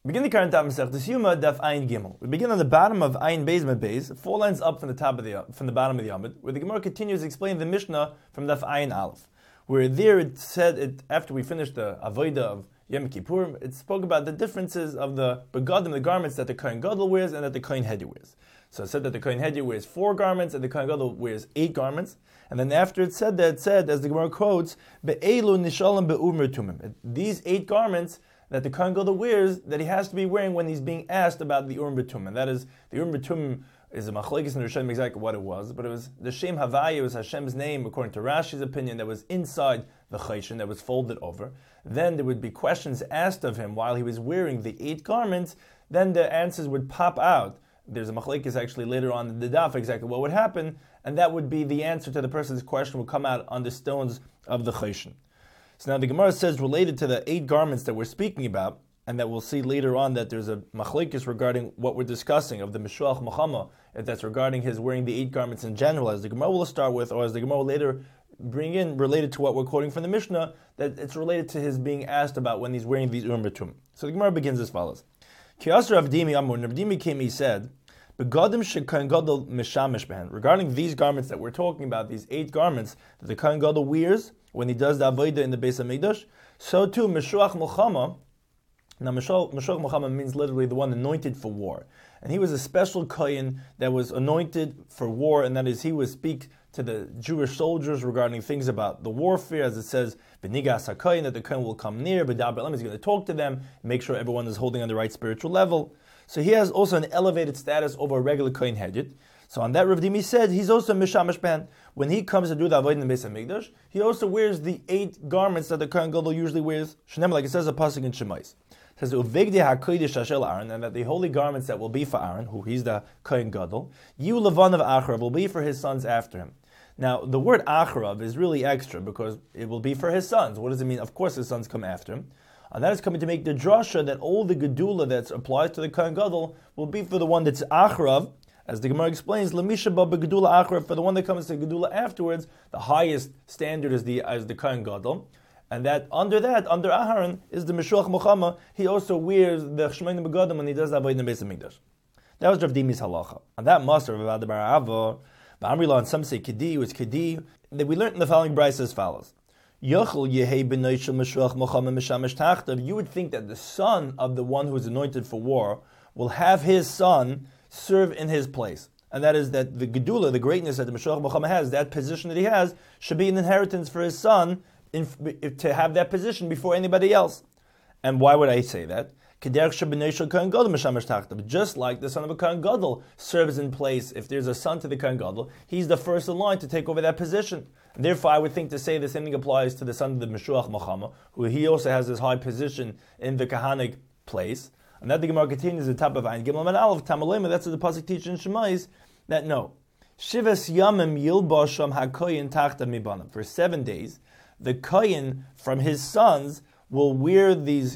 Begin the current time Masechtas Yuma, Daf Ayin Gimel. We begin on the bottom of Ayin Beis Med Beis, 4 lines up from the bottom of the Amud, where the Gemara continues explaining the Mishnah from Daf Ayin Aleph, where there it said, after we finished the Avodah of Yom Kippur, it spoke about the differences of the begadim, the garments that the Kohen Gadol wears and that the Kohen Hedi wears. So it said that the Kohen Hedi wears 4 garments and the Kohen Gadol wears 8 garments. And then after it said that, it said, as the Gemara quotes, Be'elu nishalim be'umr tumim. These 8 garments that the Kohen Gadol wears, that he has to be wearing when he's being asked about the Urim B'tumim. That is, the Urim B'tumim is a machlekes in Rishonim exactly what it was, but it was the Shem Havaya, it was Hashem's name, according to Rashi's opinion, that was inside the Choshen, that was folded over. Then there would be questions asked of him while he was wearing the 8 garments, then the answers would pop out. There's a machlekes actually later on in the daf exactly what would happen, and that would be the answer to the person's question would come out on the stones of the Choshen. So now the Gemara says, related to the 8 garments that we're speaking about, and that we'll see later on that there's a machlekes regarding what we're discussing of the Mishuach Muhammad, if that's regarding his wearing the 8 garments in general, as the Gemara will start with, or as the Gemara will later bring in, related to what we're quoting from the Mishnah, that it's related to his being asked about when he's wearing these Urim B'tumim. So the Gemara begins as follows. Ki Asher Avdimi Amur, Avdimi came, he said, regarding these garments that we're talking about, these 8 garments that the Kohen Gadol wears when he does the Avodah in the Beis HaMikdash, so too Meshuach Milchama. Now Meshuach Milchama means literally the one anointed for war. And he was a special Kohen that was anointed for war, and that is, he would speak to the Jewish soldiers regarding things about the warfare, as it says, B'nigas HaKohen, that the Kohen will come near, B'daber Elam, he's going to talk to them, make sure everyone is holding on the right spiritual level. So he has also an elevated status over a regular Kohen Hedjit. So on that, Rav Dimi said, he's also Mishamash Ben. When he comes to do the Avodah in the Beis HaMikdash, he also wears the 8 garments that the Kohen Gadol usually wears. Shenem, like it says a pasuk in Shemais. It says, Uvegdi HaKodesh Ashel Aaron, and that the holy garments that will be for Aaron, who he's the Kohen Gadol, Yu Levan of Acharav, will be for his sons after him. Now, the word Acharav is really extra because it will be for his sons. What does it mean? Of course his sons come after him. And that is coming to make the drasha that all the gedula that applies to the Kohen Gadol will be for the one that's Acharav, as the Gemara explains, Lemisha ba gedula Acharav, for the one that comes to gedula afterwards. The highest standard is the Kohen Gadol, and that under Aharon is the Meshuach Muhammad. He also wears the Shemainim Begadim when he does that in the Beis HaMikdash. That was Rav Dimi's halacha. And that master of Avad Bar Ava, Ba'amrila, and some say Kedi was Kedi, that we learned in the following brayso as follows. You would think that the son of the one who is anointed for war will have his son serve in his place. And that is that the gedula, the greatness that the Meshuach Muhammad has, that position that he has, should be an inheritance for his son to have that position before anybody else. And why would I say that? Just like the son of a Kohen Gadol serves in place, if there's a son to the Kohen Gadol, he's the first in line to take over that position. And therefore, I would think to say the same thing applies to the son of the Meshuach Muhammad, who he also has this high position in the Kahanic place. And that the Gemara continues at the top of Ayin Gimel and Aleph, Tamalema, that's what the pasuk teaches in Shemais, that no. Shivas Yamim Yilbasham HaKoyin Tachta Mibanam. For 7 days, the Koyin from his sons will wear these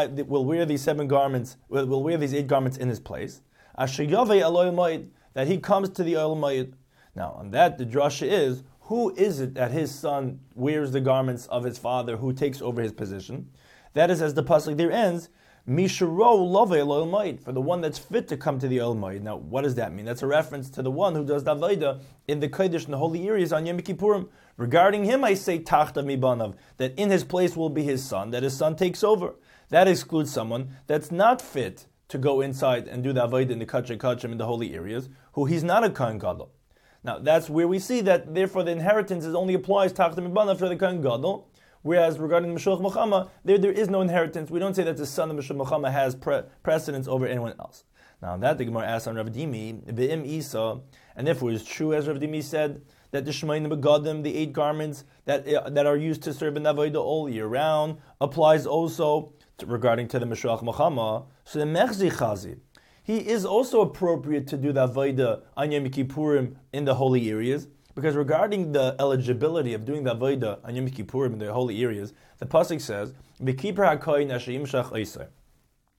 7 garments, will wear these 8 garments in his place. Asher Yavei Eloi Moed, that he comes to the Oil Moed. Now, on that, the drasha is, who is it that his son wears the garments of his father, who takes over his position? That is, as the pasuk there ends, Misharo Love Eloi Moed, for the one that's fit to come to the Oil Moed. Now, what does that mean? That's a reference to the one who does the Avodah in the Kodesh, in the holy areas on Yom Kippurim. Regarding him, I say Tachta Mibanav, that in his place will be his son, that his son takes over. That excludes someone that's not fit to go inside and do the Avodah in the Kachei Kachim in the holy areas, who he's not a Kohen Gadol. Now, that's where we see that, therefore, the inheritance only applies Tachta Mibanav for the Kohen Gadol, whereas regarding Meshuach Muhammad, there is no inheritance. We don't say that the son of Meshuach Muhammad has precedence over anyone else. Now, that the Gemara asks on Rav Dimi, Be'im Isa, and if it was true, as Rav Dimi said, that the Shemainim Begadim, the 8 garments that are used to serve in Avodah all year round, applies also regarding to the Meshuach Muhammad. So the Mechzi Chazi, he is also appropriate to do the Avodah on Yom Kippurim in the holy areas, because regarding the eligibility of doing the Avodah on Yom Kippurim in the holy areas, the pasuk says, "V'kiper hakoyin asher yimshach oisei,"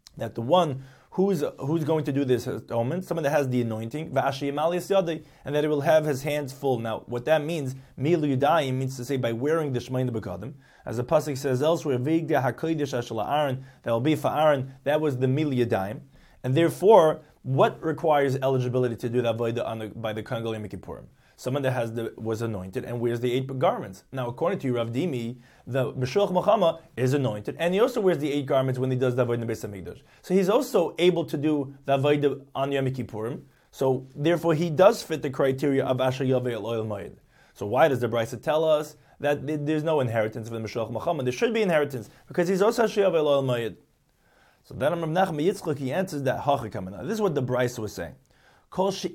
that the one who's going to do this atonement, someone that has the anointing, and that it will have his hands full. Now, what that means, milu yadayim, means to say by wearing the shemayin begadim, as the pasuk says elsewhere, vigda hakodesh ashel Aaron, that will be for Aaron. That was the milu yadayim, and therefore, what requires eligibility to do that by the Kohen Gadol Yom Kippurim? Someone that was anointed and wears the 8 garments. Now, according to Rav Dimi, the Meshuach Milchama is anointed, and he also wears the 8 garments when he does the Avodah in the Beis Hamikdash. So he's also able to do the Avodah on Yom Kippurim. So therefore, he does fit the criteria of Asher Yaveh El Oil Moed. So why does the Brisa tell us that there's no inheritance for the Meshuach Milchama? There should be inheritance because he's also Asher Yaveh El Oil Moed. So then Rav Nachman Yitzchak, he answers that Hachikam. This is what the Brisa was saying. When the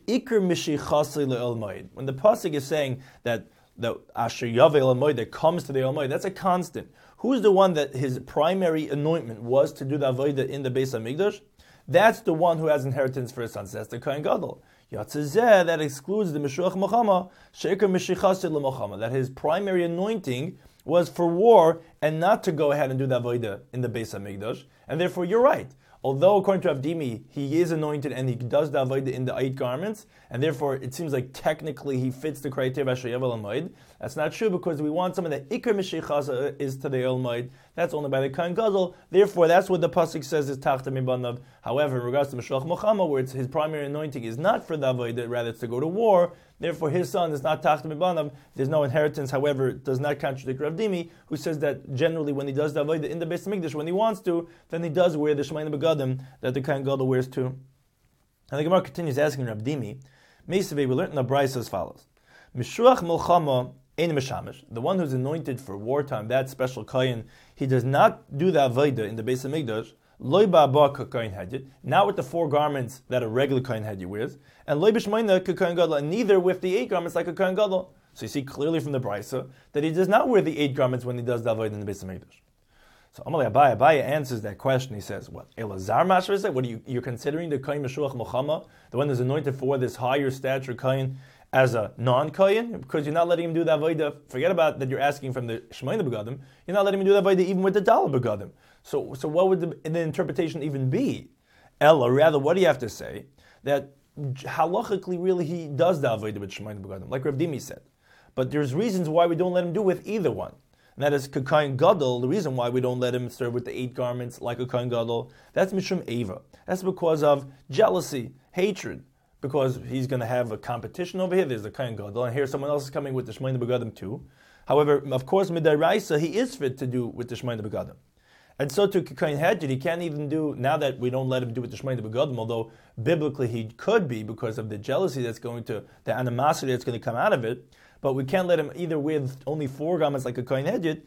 pasuk is saying that the Asher Yaveh El Moed that comes to the El Moed, that's a constant. Who's the one that his primary anointment was to do the avodah in the Beis Hamikdash? That's the one who has inheritance for his son. So that's the Kohen Gadol. Yatzezeh, that excludes the Meshuach Milchama, Sheikar Mishichasid LeMilchama, that his primary anointing was for war and not to go ahead and do the avodah in the Beis Hamikdash. And therefore, you're right. Although, according to Avdimi, he is anointed and he does the avodah in the 8 garments, and therefore it seems like technically he fits the criteria of Asher Yaveh El Moed. That's not true because we want someone that Ikar Mishichasa is to the El Moed. That's only by the Kohen Gadol. Therefore, that's what the pasuk says is Tachta Mibanav. However, in regards to Meshuach Milchama, where his primary anointing is not for the avodah, rather it's to go to war. Therefore, his son is not Tachta Mibanav. There's no inheritance. However, it does not contradict Rav Dimi, who says that generally when he does the avodah in the Beis Hamikdash, when he wants to, then he does wear the Shemayin Begadim that the Kohen Gadol wears too. And the Gemara continues asking Rav Dimi, Meisaveh, we learned in the Brisa as follows: Meshuach Milchama ein meshamish, the one who's anointed for wartime, that special kohen, he does not do the avodah in the Beis Hamikdash. Loy ba'aba k'kohen hedjit, not with the 4 garments that a regular kohen hedjit wears, and loy b'shmeina k'kohen gadol, and neither with the 8 garments like a kohen gadol. So you see clearly from the Brisa that he does not wear the 8 garments when he does the avodah in the Beis Hamikdash. So Amalei Abaye answers that question. He says, "What Elazar Mashra said? What are you're considering the kohen Meshuach Milchama, the one who's anointed for this higher stature kohen, as a non-kohen, because you're not letting him do the avodah. Forget about that. You're asking from the Shemayin Begadim. You're not letting him do the avodah even with the Daled Begadim. So what would the interpretation even be? Ella, rather, what do you have to say? That halachically, really, he does the avodah with Shemayin Begadim, like Rav Dimi said. But there's reasons why we don't let him do with either one. And that is Kohen Gadol. The reason why we don't let him serve with the 8 garments like a Kohen Gadol, that's Mishum Eva. That's because of jealousy, hatred. Because he's going to have a competition over here. There's the Kohen Gadol, and here someone else is coming with the Shemayin Begadim too. However, of course, Midaraisa, he is fit to do with the Shemayin Begadim. And so to Kohen Hedjid, he can't even do, now that we don't let him do with the Shemayin Begadim, although biblically he could be because of the jealousy that's going to, the animosity that's going to come out of it, but we can't let him either with only 4 garments like a Kohen Hedjid,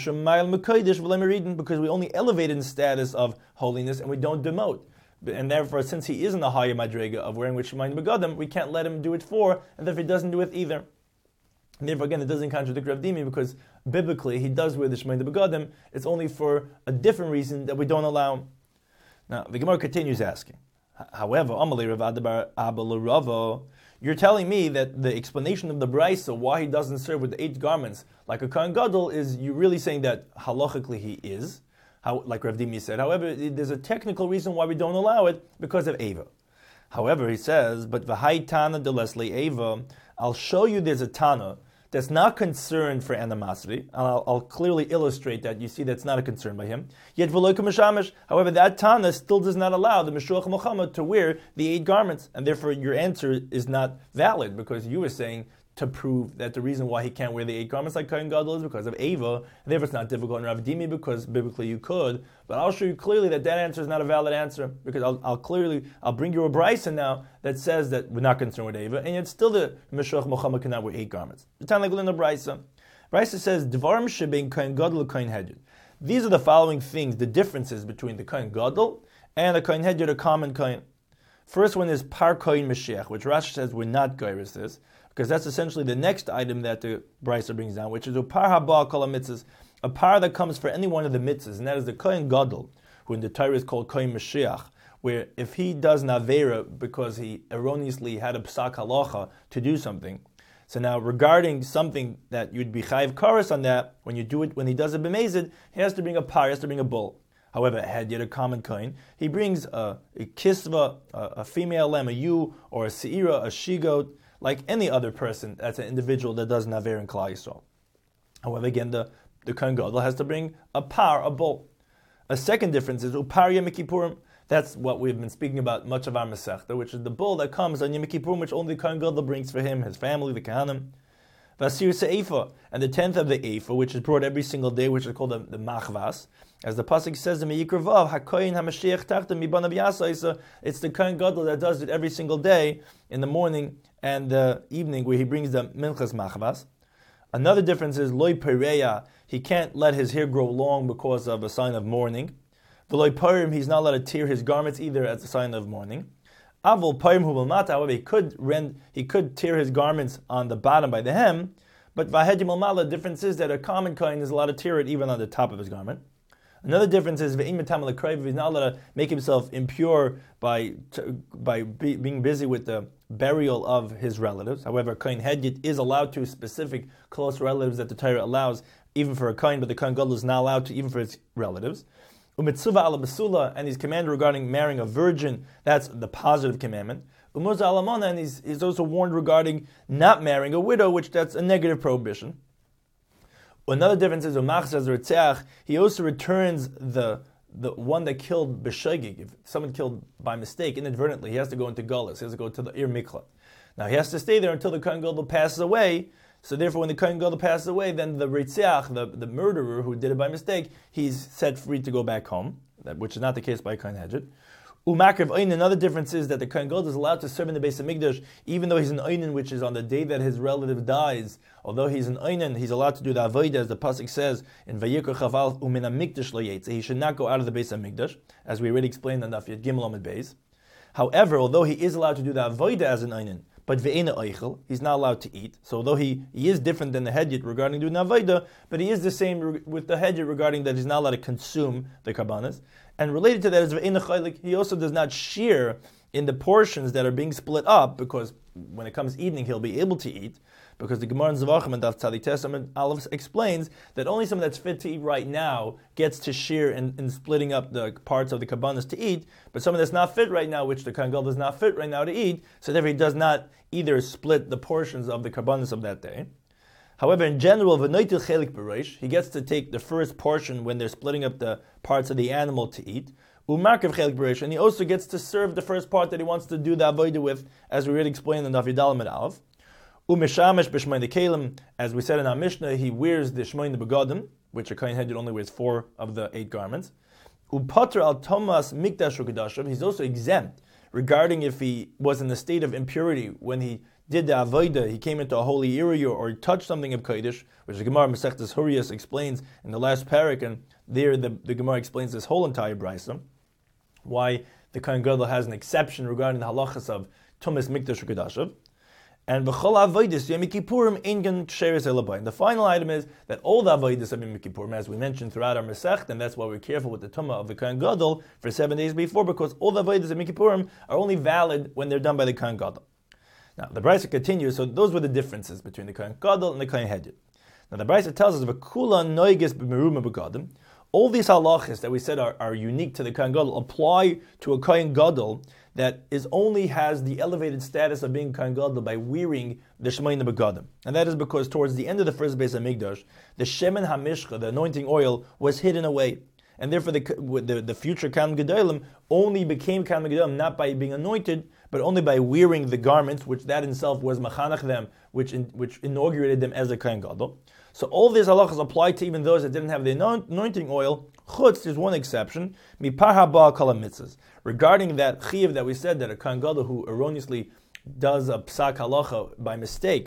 because we only elevate in status of holiness and we don't demote. And therefore, since he is in the higher madrega of wearing with Shemayin Begadim, we can't let him do it for, and therefore he doesn't do it either. And therefore, again, it doesn't contradict Rav Dimi because biblically he does wear the Shemayin Begadim. It's only for a different reason that we don't allow him. Now, the Gemara continues asking, however, Amalei Rav Adabar Abba L'Ravo, you're telling me that the explanation of the Brisa, why he doesn't serve with the 8 garments like a Kohen Gadol, is you really saying that halachically he is, like Rav Dimi said. However, there's a technical reason why we don't allow it, because of Eva. However, he says, but v'hai Tana de Leslie Eva, I'll show you there's a Tana that's not concerned for animosity, and I'll clearly illustrate that. You see that's not a concern by him. Yet v'loika mishamish, however, that Tana still does not allow the Meshuach Milchama to wear the 8 garments, and therefore your answer is not valid, because you were saying to prove that the reason why he can't wear the 8 garments like Kohen Gadol is because of Eva, and therefore it's not difficult in Rav Dimi because biblically you could. But I'll show you clearly that answer is not a valid answer, because I'll bring you a Brisa now that says that we're not concerned with Eva, and yet still the Meshuach Milchama cannot wear 8 garments. The time like in the Brisa says Dvarim shebein Kohen Gadol Kohen Hedjid. These are the following things, the differences between the Kohen Gadol and the Kohen Hedjid, a common Kohen. First one is Par Kohen Mashiach, which Rashi says we're not Geiris this, because that's essentially the next item that the Brisa brings down, which is a par haba kol mitzvahs, a par that comes for any one of the mitzvahs, and that is the Kohen Gadol, who in the Torah is called Kohen Mashiach, where if he does Navera because he erroneously had a psak halacha to do something, so now regarding something that you'd be chayiv karas on that, when you do it, when he does a b'mezid, he has to bring a par, he has to bring a bull. However, a hedyot, a common kohen, he brings a kisva, a female lamb, a ewe, or a seira, a she-goat, like any other person that's an individual that doesn't have in Klal Yisrael. However, again, the kohen gadol has to bring a par, a bull. A second difference is upar Yom Kippurim. That's what we've been speaking about much of our Masechta, which is the bull that comes on Yom Kippurim, which only the kohen gadol brings for him, his family, the Kahanim. Vasir Se'efa, and the 10th of the Efa, which is brought every single day, which is called the Machvas. As the pasuk says in Meyikra Vav, HaKoyin HaMashiach Tachta Mibanav Yasa, it's the kohen gadol that does it every single day in the morning and the evening, where he brings the Minchas Machvas. Another difference is Loi Pereya, he can't let his hair grow long because of a sign of mourning. V'loi Parim, he's not allowed to tear his garments either as a sign of mourning. Avol Parim Hu Mata, however, he could tear his garments on the bottom by the hem, but Vahedim Mala, the difference is that a common kohen is allowed to tear it even on the top of his garment. Another difference is Ve'im Metam L'Krayv, he's not allowed to make himself impure by being busy with the burial of his relatives. However, kohen hedyot is allowed to specific close relatives that the Torah allows, even for a kohen, but the kohen gadol is not allowed to even for his relatives. Umitzuva ala basula, and he's commanded regarding marrying a virgin. That's the positive commandment. Umuzah alamana, and he's also warned regarding not marrying a widow, which that's a negative prohibition. Another difference is umachzaz ritzeach. He also returns the one that killed b'shegig. If someone killed by mistake, inadvertently, he has to go into Gullus. He has to go to the Ir Mikla. Now he has to stay there until the kohen gadol passes away. So therefore, when the kohen gadol passes away, then the ritzeach, the murderer who did it by mistake, he's set free to go back home, which is not the case by kohen hedyot. Umakriv Einin, another difference is that the kohen gadol is allowed to serve in the Beis Hamikdash, even though he's an Einin, which is on the day that his relative dies. Although he's an Einin, he's allowed to do the Avodah, as the pasuk says in Vayikra Chaval Umin HaMikdash Lo Yetze. He should not go out of the Beis Hamikdash, as we already explained on Daf Yud Gimel Amud Beis. However, although he is allowed to do the Avodah as an Einin, but ve'ena oichel, he's not allowed to eat. So although he is different than the hedyot regarding doing avodah, but he is the same with the hedyot regarding that he's not allowed to consume the karbanos. And related to that is ve'ena chaylik, he also does not shear in the portions that are being split up, because when it comes evening, he'll be able to eat. Because the Gemara in Zvachim and Daf Tzadik Testament Aleph explains that only someone that's fit to eat right now gets to shear in splitting up the parts of the karbanos to eat, but someone that's not fit right now, which the kohen gadol does not fit right now to eat, so therefore he does not either split the portions of the karbanos of that day. However, in general, v'noitil chelik b'reish, he gets to take the first portion when they're splitting up the parts of the animal to eat. U'markav chelik b'reish, and he also gets to serve the first part that he wants to do the avodah with, as we already explained in Daf Yud Aleph. Umeshamesh b'shmoin kelim, as we said in our Mishnah, he wears the shmoin begadim, which a kohen hedyot only wears 4 of the 8 garments. Upater al tomas mikdash ukadashav, he's also exempt regarding if he was in the state of impurity when he did the avodah, he came into a holy area or he touched something of kodesh, which the Gemara Masechtas Huriyas explains in the last parak, and there the Gemara explains this whole entire brisa, why the kohen gadol has an exception regarding the halachas of tomas mikdash ukadashav. And v'chol avodas Yom Kippurim ingan ksheres elabayin. The final item is that all the avodas of Yom Kippurim, as we mentioned throughout our Masech, and that's why we're careful with the tumah of the kohen gadol for 7 days before, because all the avodas of Yom Kippurim are only valid when they're done by the kohen gadol. Now the brisa continues. So those were the differences between the kohen gadol and the kohen hedyot. Now the brisa tells us v'kula noiges b'meruma begadim. All these halachas that we said are unique to the kohen gadol apply to a kohen gadol that only has the elevated status of being kohen gadol by wearing the shemayin begadim, and that is because towards the end of the first Beis Hamikdash, the shemen hamishcha, the anointing oil, was hidden away, and therefore the future kohen gedolim only became kohen gedolim not by being anointed, but only by wearing the garments, which that in itself was machanach them, which inaugurated them as a kohen gadol. So all these halachas apply to even those that didn't have the anointing oil. Chutz, there's one exception, mipar haba kol mitzvahs. Regarding that chiyuv that we said, that a kohen gadol who erroneously does a psak halacha by mistake,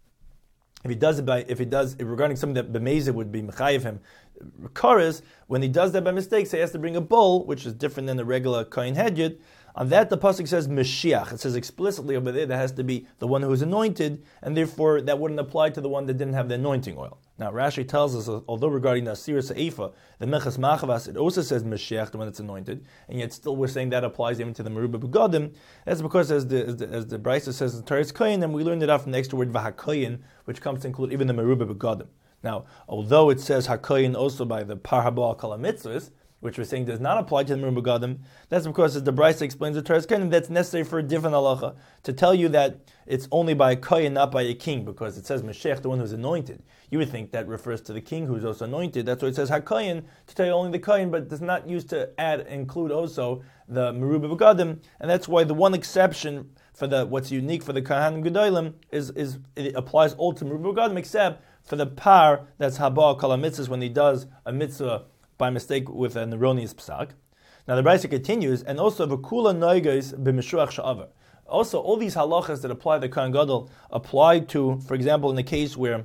if he does regarding something that b'mezid would be mechayiv him, kares, when he does that by mistake, so he has to bring a bull, which is different than the regular kohen hedyot. On that, the pasuk says Mashiach. It says explicitly over there that has to be the one who is anointed, and therefore that wouldn't apply to the one that didn't have the anointing oil. Now, Rashi tells us, although regarding the Asir Se'ifa, the Mechas Machavas, it also says Mashiach, the one that's anointed, and yet still we're saying that applies even to the Meruba Begadim. That's because, as the Brisa says in Teres Koyin, and we learned it out from the extra word Vahakoyin, which comes to include even the Meruba Begadim. Now, although it says Hakoyin also by the Par Haba Kala Mitzvahs, which we're saying does not apply to the Meruba Begadim, that's because, as the Brisa explains the Torah's Kohen, that's necessary for a different halacha, to tell you that it's only by a Kohen, not by a king, because it says Mashiach, the one who's anointed. You would think that refers to the king who's also anointed. That's why it says HaKohen, to tell you only the Kohen, but does not use to include also the Meruba Begadim, and that's why the one exception for what's unique for the Kohanim Gedolim is it applies all to Meruba Begadim, except for the par that's Haba Kala Mitzvahs, when he does a mitzvah by mistake with an erroneous psak. Now the Brisa continues, and also v'kula noiges b'mishuach sha'avar. Also, all these halachas that apply to the Kohen Gadol apply to, for example, in the case where,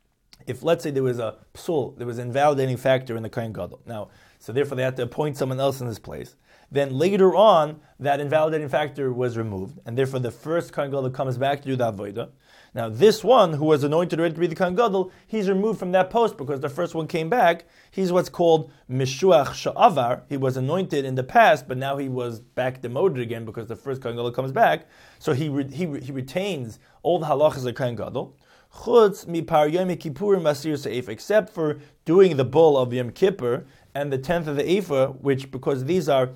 if let's say there was a psul, there was an invalidating factor in the Kohen Gadol. Now, so therefore they had to appoint someone else in his place. Then later on, that invalidating factor was removed, and therefore the first Kohen Gadol comes back to do the avodah. Now, this one who was anointed ready to be the Kohen Gadol, he's removed from that post because the first one came back. He's what's called Mishuach Sha'avar. He was anointed in the past, but now he was back demoted again because the first Kohen Gadol comes back. So he retains all the halachas of Kohen Gadol. Chutz mipar Yom Kippurim Asir Se'efa, except for doing the bull of Yom Kippur and the 10th of the Ephah, which, because these are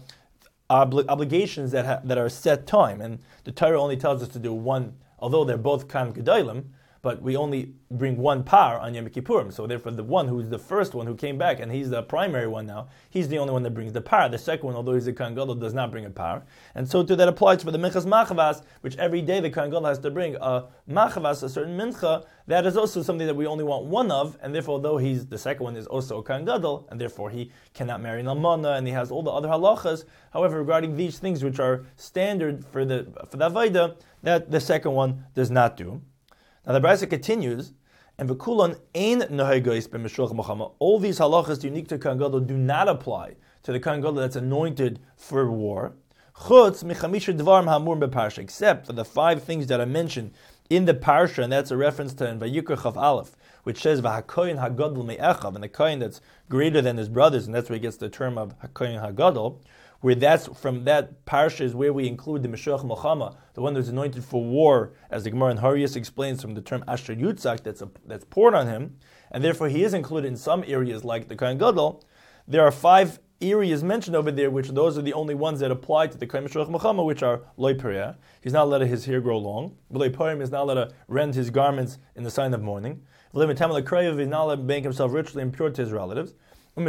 obligations that are set time, and the Torah only tells us to do one. Although they're both Kohen Gedolim, but we only bring one par on Yom Kippurim. So therefore the one who's the first one who came back, and he's the primary one now, he's the only one that brings the par. The second one, although he's a Kohen Gadol, does not bring a par. And so too that applies for the Minchas Machavas, which every day the Kohen Gadol has to bring a Machavas, a certain Mincha. That is also something that we only want one of, and therefore although the second one is also a Kohen Gadol, and therefore he cannot marry an almana, and he has all the other halachas. However, regarding these things which are standard for the Avodah, that the second one does not do. Now the Brisa continues, and v'kulon ein nohegos b'mishuach mochama. All these halachas unique to Kohen Gadol do not apply to the Kohen Gadol that's anointed for war. Chutz michamisha dvarim hamur beparsha, except for the 5 things that are mentioned in the parsha, and that's a reference to in Vayikra Chav Aleph, which says v'hakoyin hagadol me'echav, and the kohen that's greater than his brothers, and that's where he gets the term of hakoyin hagadol. Where that's from that parsha is where we include the Meshuach Mochama, the one that's anointed for war, as the Gemara in Harius explains from the term Asher Yutzak that's poured on him, and therefore he is included in some areas like the Kohen Gadol. There are 5 areas mentioned over there, which those are the only ones that apply to the Kohen Meshuach Mochama, which are Loi Pereh. He's not allowed to let his hair grow long. Loi Pereh is not allowed to rend his garments in the sign of mourning. V'lei Metam L'Krayev is not allowed to make himself ritually impure to his relatives. And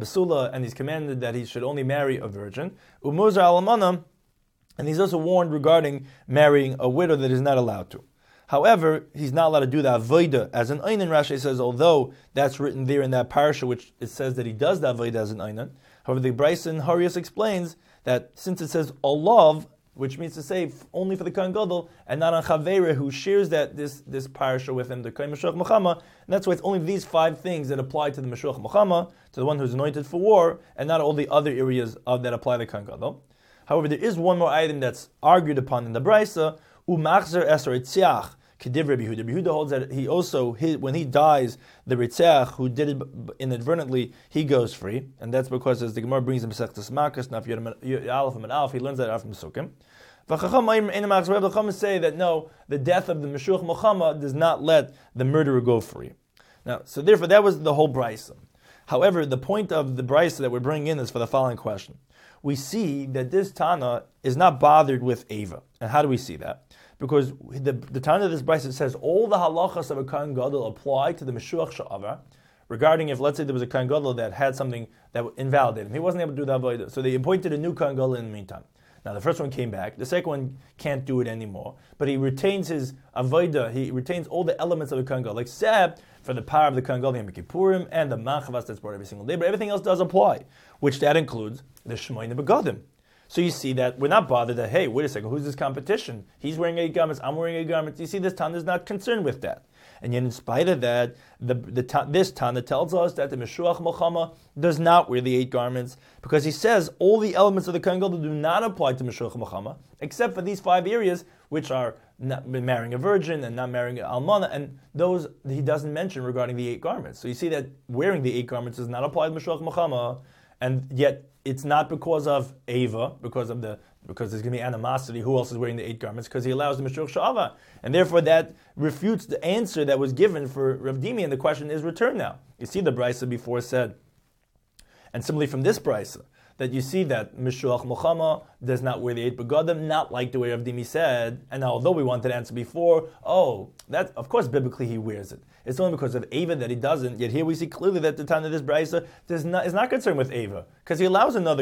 he's commanded that he should only marry a virgin. And he's also warned regarding marrying a widow that is not allowed to. However, he's not allowed to do the avodah as an einan. Rashi says, although that's written there in that parsha, which it says that he does the avodah as an einan. However, the Brisa in Harius explains that since it says olav, which means to say only for the Kohen Gadol, and not on Chavera, who shares this parasha with him, the Kohen Meshuach Mochama, and that's why it's only these 5 things that apply to the Meshuach Mochama, to the one who's anointed for war, and not all the other areas that apply to the Kohen Gadol. However, there is one more item that's argued upon in the Brisa, Umachzer Eser Ritziach, Kediv Rabbi Yehuda. Rabbi Yehuda holds that he also, when he dies, the Ritziach, who did it inadvertently, he goes free, and that's because, as the Gemara brings in Masechtas Makos, Naf Aleph and Aleph, he learns that out from Sukkim. The Chacham say that no, the death of the Meshuach Mochama does not let the murderer go free. Now, so therefore, that was the whole Brisa. However, the point of the Brisa that we're bringing in is for the following question. We see that this Tana is not bothered with Ava. And how do we see that? Because the Tana of this Brisa says all the halachas of a Kohen Gadol apply to the Meshuach Sha'avar, regarding if, let's say, there was a Kohen Gadol that had something that invalidated him. He wasn't able to do the avodah, so they appointed a new Kohen Gadol in the meantime. Now, the first one came back. The second one can't do it anymore. But he retains his avodah. He retains all the elements of the Kohen Gadol, except for the power of the Kohen Gadol, Yom Kippurim, and the Machavas that's brought every single day. But everything else does apply, which that includes the Shemayna Begadim. So you see that we're not bothered that, hey, wait a second, who's this competition? He's wearing 8 garments, I'm wearing 8 garments. You see, this Tana is not concerned with that. And yet, in spite of that, this Tana tells us that the Meshuach Mochama does not wear the 8 garments, because he says all the elements of the Kohen Gadol do not apply to Meshuach Mochama, except for these 5 areas, which are not marrying a virgin and not marrying an almana, and those he doesn't mention regarding the 8 garments. So you see that wearing the 8 garments does not apply to Meshuach Mochama, and yet it's not because of Ava, because there's going to be animosity. Who else is wearing the 8 garments? Because he allows the Meshuach Sha'ava. And therefore that refutes the answer that was given for Rav Dimi, and the question is returned now. You see the Brisa before said, And similarly from this brisa, that you see that Mishuach Muhammad does not wear the 8 begadim, not like the way Rav Dimi said. And now, although we wanted to answer before, that of course biblically he wears it. It's only because of Ava that he doesn't. Yet here we see clearly that the time of this brisa is not concerned with Ava, because he allows another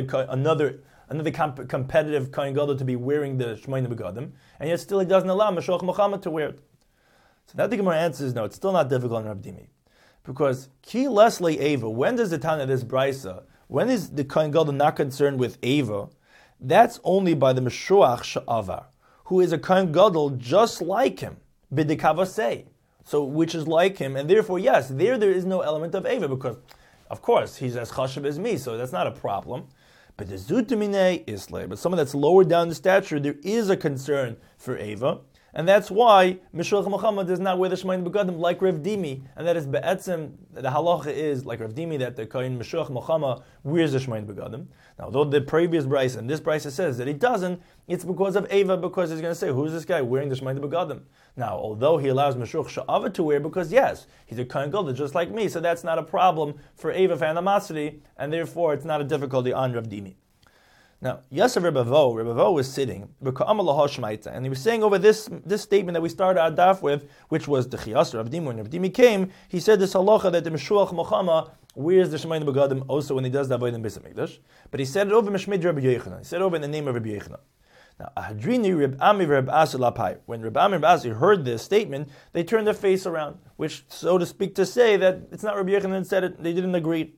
competitive Kohen Gadol to be wearing the Shemayin begadim, and yet still he doesn't allow Mishuach Muhammad to wear it. So that the Gemara answers no, it's still not difficult in Rav Dimi, because Ki Leslie Ava. When does the time of this brisa? When is the Kohen Gadol not concerned with Ava? That's only by the Meshuach Sha'avar, who is a Kohen Gadol just like him, B'dikavasei, so which is like him, and therefore, yes, there is no element of Ava, because, of course, he's as chashav as me, so that's not a problem. But the Zutamine Isle, but someone that's lower down the stature, there is a concern for Ava, and that's why Mishuach Muhammad does not wear the Shemayin begadim like Rav Dimi, and that is be'etzim, the halacha is like Rav Dimi that the Kohen Mishuach Muhammad wears the Shemayin begadim. Now, though the previous brisa and this brisa says that he doesn't, it's because of Ava, because he's going to say, who's this guy wearing the Shemayin begadim? Now, although he allows Mishuach Sha'ava to wear, because yes, he's a Kohen Gadol just like me, so that's not a problem for Ava for animosity, and therefore it's not a difficulty on Rav Dimi. Now, Yosef Rebavo was sitting, and he was saying over this statement that we started our daf with, which was the Chiyas Rav Dimi. When Rav Dimi came, he said this halacha that the Meshuach Muhammad wears the Shemayin begadim also when he does the Avodah in Beis HaMikdash, but he said it over Mishmid Rabbi Yochanan. He said it over in the name of Rabbi Yochanan. Now, Ahadrini Reb Ami Reb Asi Lapai. When Reb Ami Reb Asi heard this statement, they turned their face around, which, so to speak, to say that it's not Rabbi Yochanan that said it. They didn't agree.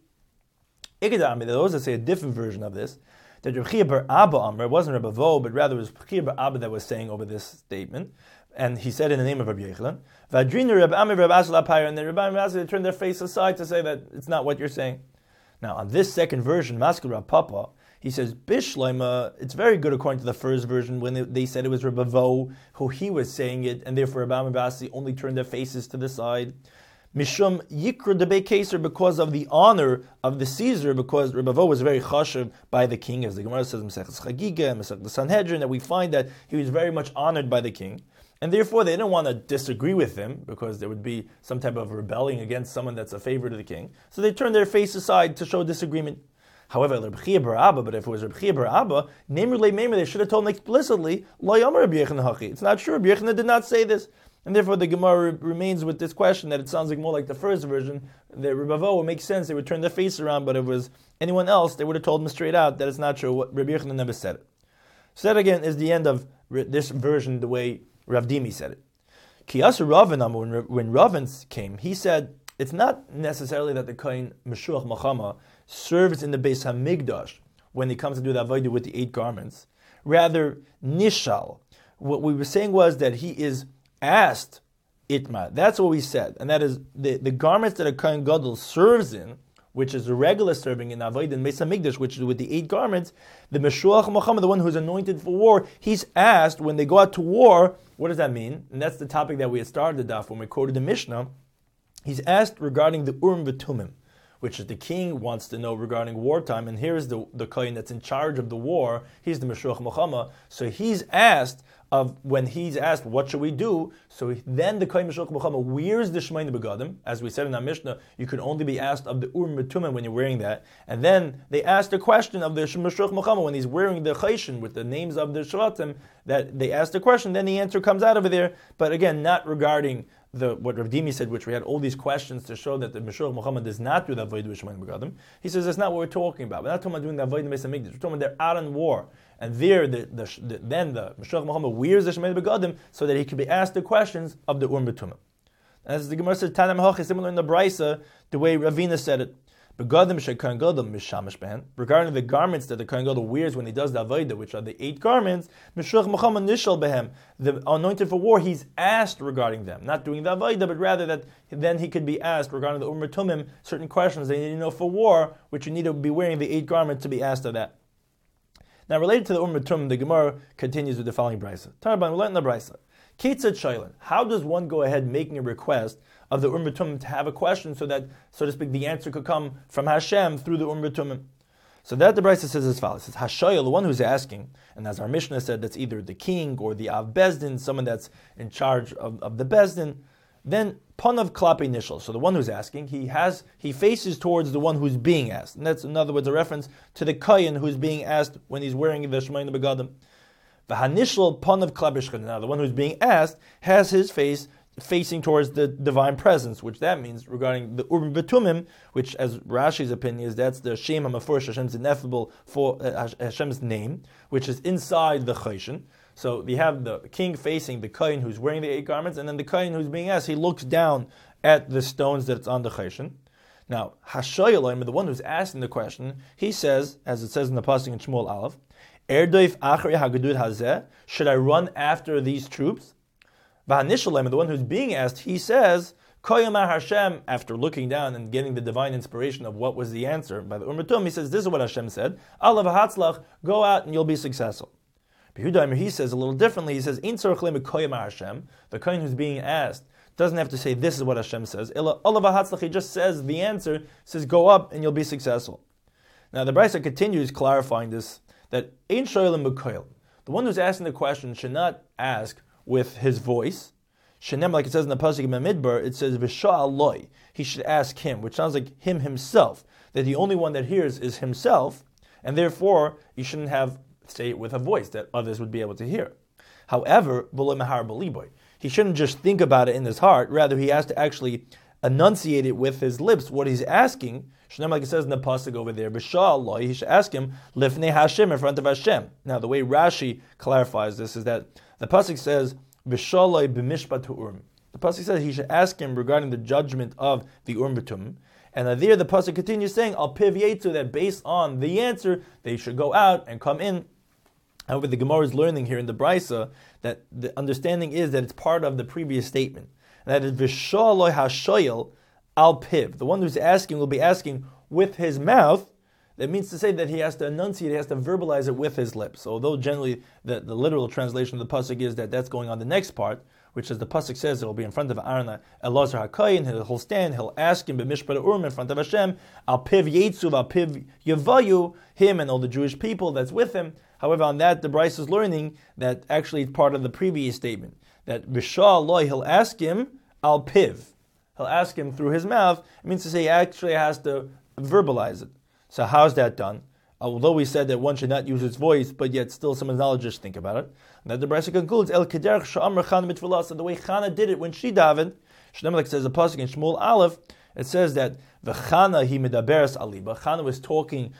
Ikadami, those that say a different version of this, that Reb Chia bar Abba Amr, it wasn't Reb Avo, but rather it was Reb Chia bar Abba that was saying over this statement, and he said in the name of Rabbi Yochanan, Vadrina Reb Ami Reb Asi Lapai, and then Reb Ami Reb Asi turned their face aside to say that it's not what you're saying. Now, on this second version, Maskil Rav Papa, he says, Bishleima, it's very good according to the first version when they said it was Reb Avo who he was saying it, and therefore Reb Ami Reb Asi only turned their faces to the side. Mishum Yikra Debe Keser, because of the honor of the Caesar, because Reb Avo was very chashav by the king, as the Gemara says in Maseches Chagiga and Maseches Sanhedrin, that we find that he was very much honored by the king, and therefore they didn't want to disagree with him because there would be some type of rebelling against someone that's a favorite of the king. So they turned their face aside to show disagreement. However, Reb Chia bar Abba, but if it was Reb Chia bar Abba, they should have told him explicitly, Lo Yomer Reb Yochanan Hachi. It's not true. Reb Yochanan did not say this. And therefore the Gemara remains with this question that it sounds like more like the first version. The Reb Avo would make sense, they would turn their face around, but if it was anyone else, they would have told him straight out that it's not true. What Reb Yochanan never said it. So that again is the end of this version, the way Rav Dimi said it. Kiyas Ravan, when Ravin came, he said, it's not necessarily that the Kohen Meshuach Muhammad serves in the Beis HaMikdash when he comes to do the Avodah with the 8 garments. Rather, Nishal. What we were saying was that he is asked itma. That's what we said, and that is the garments that a Kohen Gadol serves in, which is a regular serving in Avodah in Beis HaMikdash, which is with the 8 garments. The Meshuach Muhammad, the one who's anointed for war, he's asked when they go out to war. What does that mean? And that's the topic that we had started the daf when we quoted the Mishnah. He's asked regarding the Urim v'Tumim, which is the king wants to know regarding wartime, and here is the Kohen that's in charge of the war. He's the Meshuach Muhammad, so he's asked. When he's asked, what should we do? So then the Kohen Meshuach Muhammad wears the Shemayin begadim. As we said in our Mishnah, you can only be asked of the Urim Tumim when you're wearing that. And then they asked the question of the Meshuach Muhammad when he's wearing the Chayshin with the names of the Shvatim, that they asked the question, then the answer comes out over there. But again, not regarding what Rav Dimi said, which we had all these questions to show that the Meshuach Muhammad does not do the Avodah with Shemayin begadim. He says that's not what we're talking about. We're not talking about doing the Avodah in Beis HaMikdash. We're talking about they're out on war. And there, then the Meshuach Muhammad wears the Shemayin begadim so that he can be asked the questions of the Urim v'Tumim. As the Gemara says, Tanam Hach is similar in the Brisa, the way Ravina said it. Begadim sheKohen Gadol mishamish b'hen. Regarding the garments that the Kohen Gadol wears when he does the Avodah, which are the 8 garments, Meshuach Muhammad nishal b'hem. The anointed for war, he's asked regarding them, not doing the Avodah, but rather that then he could be asked regarding the Urim v'Tumim, certain questions they need to know for war, which you need to be wearing the 8 garments to be asked of that. Now, related to the Urim v'Tumim, the Gemara continues with the following brisa. Tarban, we learned in the brisa. Ketzad Shailan. How does one go ahead making a request of the Urim v'Tumim to have a question so that, so to speak, the answer could come from Hashem through the Urim v'Tumim? So that the brisa says as follows. It says, Hashayel, the one who's asking, and as our Mishnah said, that's either the king or the Av Bezdin, someone that's in charge of the Bezdin, then Panav klape nishal. So the one who's asking, he faces towards the one who's being asked. And that's, in other words, a reference to the kohen who's being asked when he's wearing the Shemayim Begadim. V'hanishal panav klape shechina. Now the one who's being asked has his face facing towards the divine presence, which that means regarding the Urim V'Tumim, which as Rashi's opinion is that's the Shem HaMaforsh, Hashem's ineffable for Hashem's name, which is inside the Choshen. So you have the king facing the kohen who's wearing the 8 garments, and then the kohen who's being asked, he looks down at the stones that's on the Choshen. Now, Hashoyeloim, the one who's asking the question, he says, as it says in the pasuk in Shmuel Aleph, Erdoif Achri Hagadud Hazeh, should I run after these troops? The one who's being asked, he says, Koyamar Hashem, after looking down and getting the divine inspiration of what was the answer by the Urim V'Tumim, he says, this is what Hashem said, Allah v'hatzlach, go out and you'll be successful. Behudaimer, he says a little differently, he says, Koyamar Hashem, the kohen who's being asked, doesn't have to say, this is what Hashem says, Allah v'hatzlach, he just says the answer, says, go up and you'll be successful. Now the Brisa continues clarifying this, that Ein Shoylim B'Koyel, the one who's asking the question should not ask with his voice. Shenem, like it says in the pasuk in Midbar, it says V'sha'al loy. He should ask him, which sounds like him himself. That the only one that hears is himself, and therefore you shouldn't have say it with a voice that others would be able to hear. However, he shouldn't just think about it in his heart. Rather, he has to actually enunciate it with his lips. What he's asking, Shenem, like it says in the pasuk over there, V'sha'al loy. He should ask him Lifnei Hashem, in front of Hashem. Now, the way Rashi clarifies this is that the pasuk says, "V'shaloi b'mishpat ha'urim." The pasuk says he should ask him regarding the judgment of the Urim V'Tumim, and there the pasuk continues saying, "Al piv yetzu," that based on the answer they should go out and come in. However, the Gemara is learning here in the Brisa that the understanding is that it's part of the previous statement, and that is "V'shaloi hashoyel al piv." The one who's asking will be asking with his mouth. That means to say that he has to enunciate, he has to verbalize it with his lips. So although generally the literal translation of the pasuk is that that's going on the next part, which as the pasuk says, it will be in front of Aaron Elazar HaKohen, he'll stand, he'll ask him b'mishpat urim in front of Hashem, al piv yetzu, al piv yavayu, him and all the Jewish people that's with him. However, on that the Bryce is learning that actually it's part of the previous statement, that v'sha'al loy, he'll ask him al piv, he'll ask him through his mouth. It means to say he actually has to verbalize it. So how's that done? Although we said that one should not use his voice, but yet still some knowledge think about it. And that the Brisa concludes, El Kederach Sha'amar Chana Mitfilah, so the way Chana did it when she davened, Shneim, like it says a pasuk in Shmuel Aleph, it says that V'chana hi medaberes aliba, Chana was talking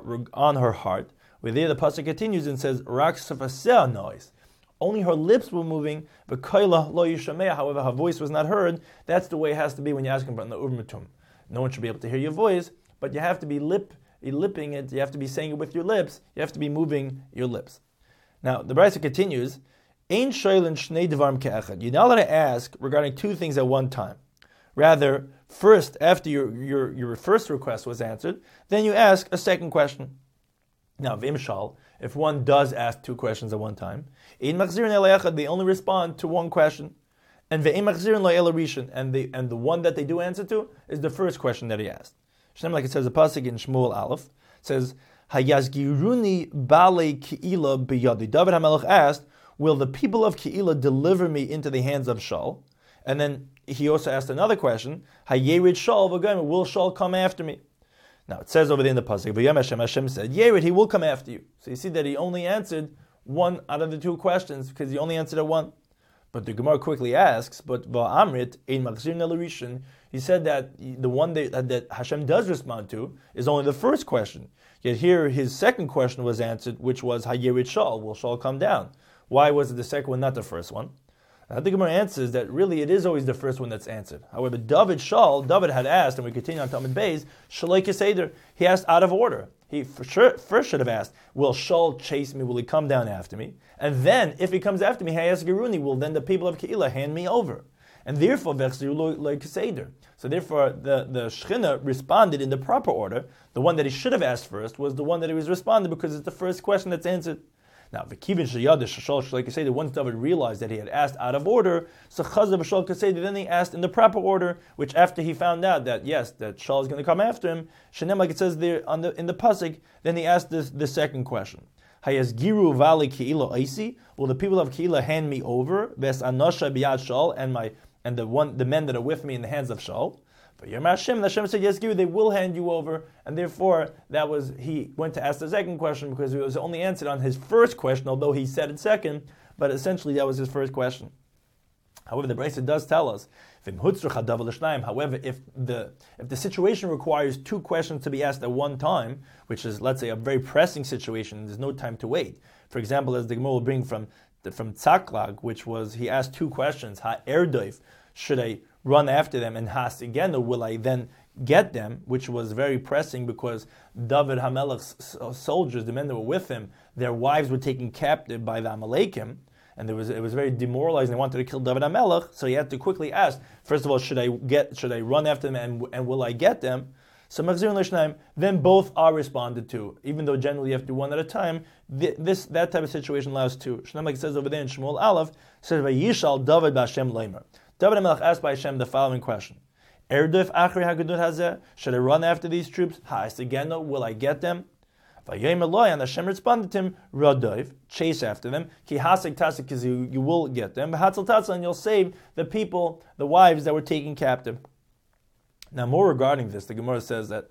on her heart. Where there the pasuk continues and says, Rak sefaseh noise. Only her lips were moving, but Koila lo yishameh, however her voice was not heard. That's the way it has to be when you're asking about the Urim V'Tumim. No one should be able to hear your voice, but you have to be lipping it, you have to be saying it with your lips, you have to be moving your lips. Now, the Brisa continues, Ein shoylin shnei devarim ke'echad. You're not allowed to ask regarding 2 things at one time. Rather, first, after your first request was answered, then you ask a second question. Now, v'imshal, if one does ask 2 questions at one time, ein machzirin el echad, they only respond to 1 question. And ve'ein machzirin lo el rishon, and the one that they do answer to is the first question that he asked. Like it says a pasuk in Shmuel Aleph, says, Hayazgiruni bale Ke'ilah biyadi. David HaMelech asked, will the people of Ke'ilah deliver me into the hands of Shaul? And then he also asked another question, Hayerid Shaul v'goyim, will Shaul come after me? Now it says over there in the pasuk, V'yam Hashem said, Yerid, he will come after you. So you see that he only answered 1 out of the 2 questions, because he only answered at 1. But the Gemara quickly asks, but va'amrit ein machzir nelarishon. He said that the one that Hashem does respond to is only the first question. Yet here his second question was answered, which was Hayerid Shaul, will Shaul come down? Why was it the second one, not the first one? And the Gemara answers that really it is always the first one that's answered. However, David had asked, and we continue on Talmud Beis, Shalei Keseder, he asked out of order. He first should have asked, will Shaul chase me, will he come down after me? And then, if he comes after me, Hayazgiruni, will then the people of Ke'ilah hand me over? And therefore, so therefore, the Shechina responded in the proper order. The one that he should have asked first was the one that he was responding, because it's the first question that's answered. Now, the Kivin Shayad Shashal Shalei Keseder, once David realized that he had asked out of order, so Chazar B'Shal Keseder, then he asked in the proper order, which after he found out that yes, that Shaul is going to come after him, Shenem, like it says there in the pasuk, then he asked the second question. Hayazgiru vali Ke'ilah Aisi, will the people of Ke'ilah hand me over? Ves Anosha B'Yad Shaul, and and the men that are with me in the hands of Shaul. But Yom Hashem, and Hashem said, yes, Giri, they will hand you over, and therefore he went to ask the second question because it was only answered on his first question, although he said it second, but essentially that was his first question. However, the Brisa does tell us, however, if the situation requires two questions to be asked at one time, which is, let's say, a very pressing situation, there's no time to wait. For example, as the Gemara will bring from Tzaklag, which was, he asked two questions, ha'erdoif, should I run after them, and has-igen, or will I then get them, which was very pressing because David HaMelech's soldiers, the men that were with him, their wives were taken captive by the Amalekim, and it was very demoralizing. They wanted to kill David HaMelech, so he had to quickly ask, first of all, should I run after them and will I get them? So then both are responded to, even though generally you have to do one at a time. That type of situation allows two. Like it says over there in Shmuel Aleph, says Vayishal David b'Hashem Leimer. David HaMelech asked by Hashem the following question: Erduf achri hagedut hazeh? Should I run after these troops? Ha'asegeno, will I get them? And Hashem responded to him, Radov, chase after them. Ki hasek tasek, because you will get them. Hatzel tatzal, and you'll save the people, the wives that were taken captive. Now, more regarding this, the Gemara says that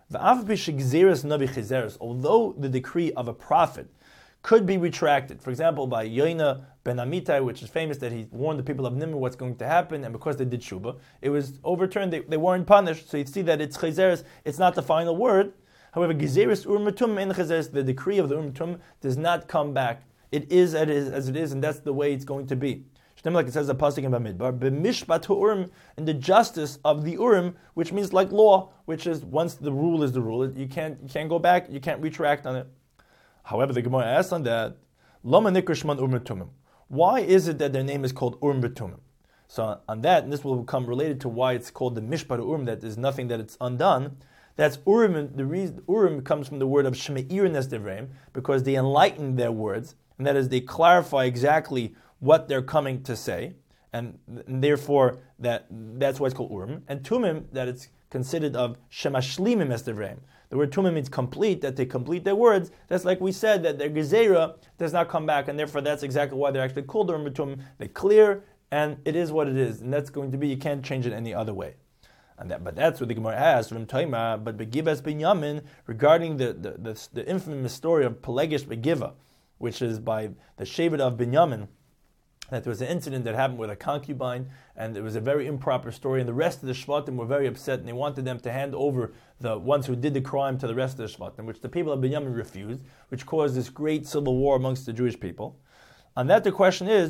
although the decree of a prophet could be retracted, for example, by Yoina ben Amitai, which is famous that he warned the people of Nimrod what's going to happen, and because they did Shubha, it was overturned, they weren't punished, so you see that it's Chezeres, it's not the final word. However, Gezeres Urim Tum in Chezeres, the decree of the Urim Tum does not come back. It is as it is, and that's the way it's going to be. Like it says the pasuk in Bamidbar, b'mishpat ha'urim, in the justice of the urim, which means like law, which is once the rule is the rule, you can't go back, you can't retract on it. However, the Gemara asks on that, lama nikrishman urim tumim. Why is it that their name is called urim b'tumim? So on that, and this will become related to why it's called the mishpat urim, that there's nothing that it's undone. That's urim. The reason urim comes from the word of shemeir nesdevreim, because they enlighten their words, and that is they clarify exactly what they're coming to say, and therefore that's why it's called Urim. And Tumim, that it's considered of Shemashlimim Esdevreim. The word Tumim means complete, that they complete their words. That's like we said, that their Gezerah does not come back, and therefore that's exactly why they're actually called Urim Tumim. They clear, and it is what it is, and that's going to be, you can't change it any other way. But that's what the Gemara asks, but Begivas Binyamin, regarding the infamous story of Pelegish Begiva, which is by the Shevet of Binyamin, that there was an incident that happened with a concubine, and it was a very improper story, and the rest of the Shvatim were very upset, and they wanted them to hand over the ones who did the crime to the rest of the Shvatim, which the people of Binyamin refused, which caused this great civil war amongst the Jewish people. And that the question is,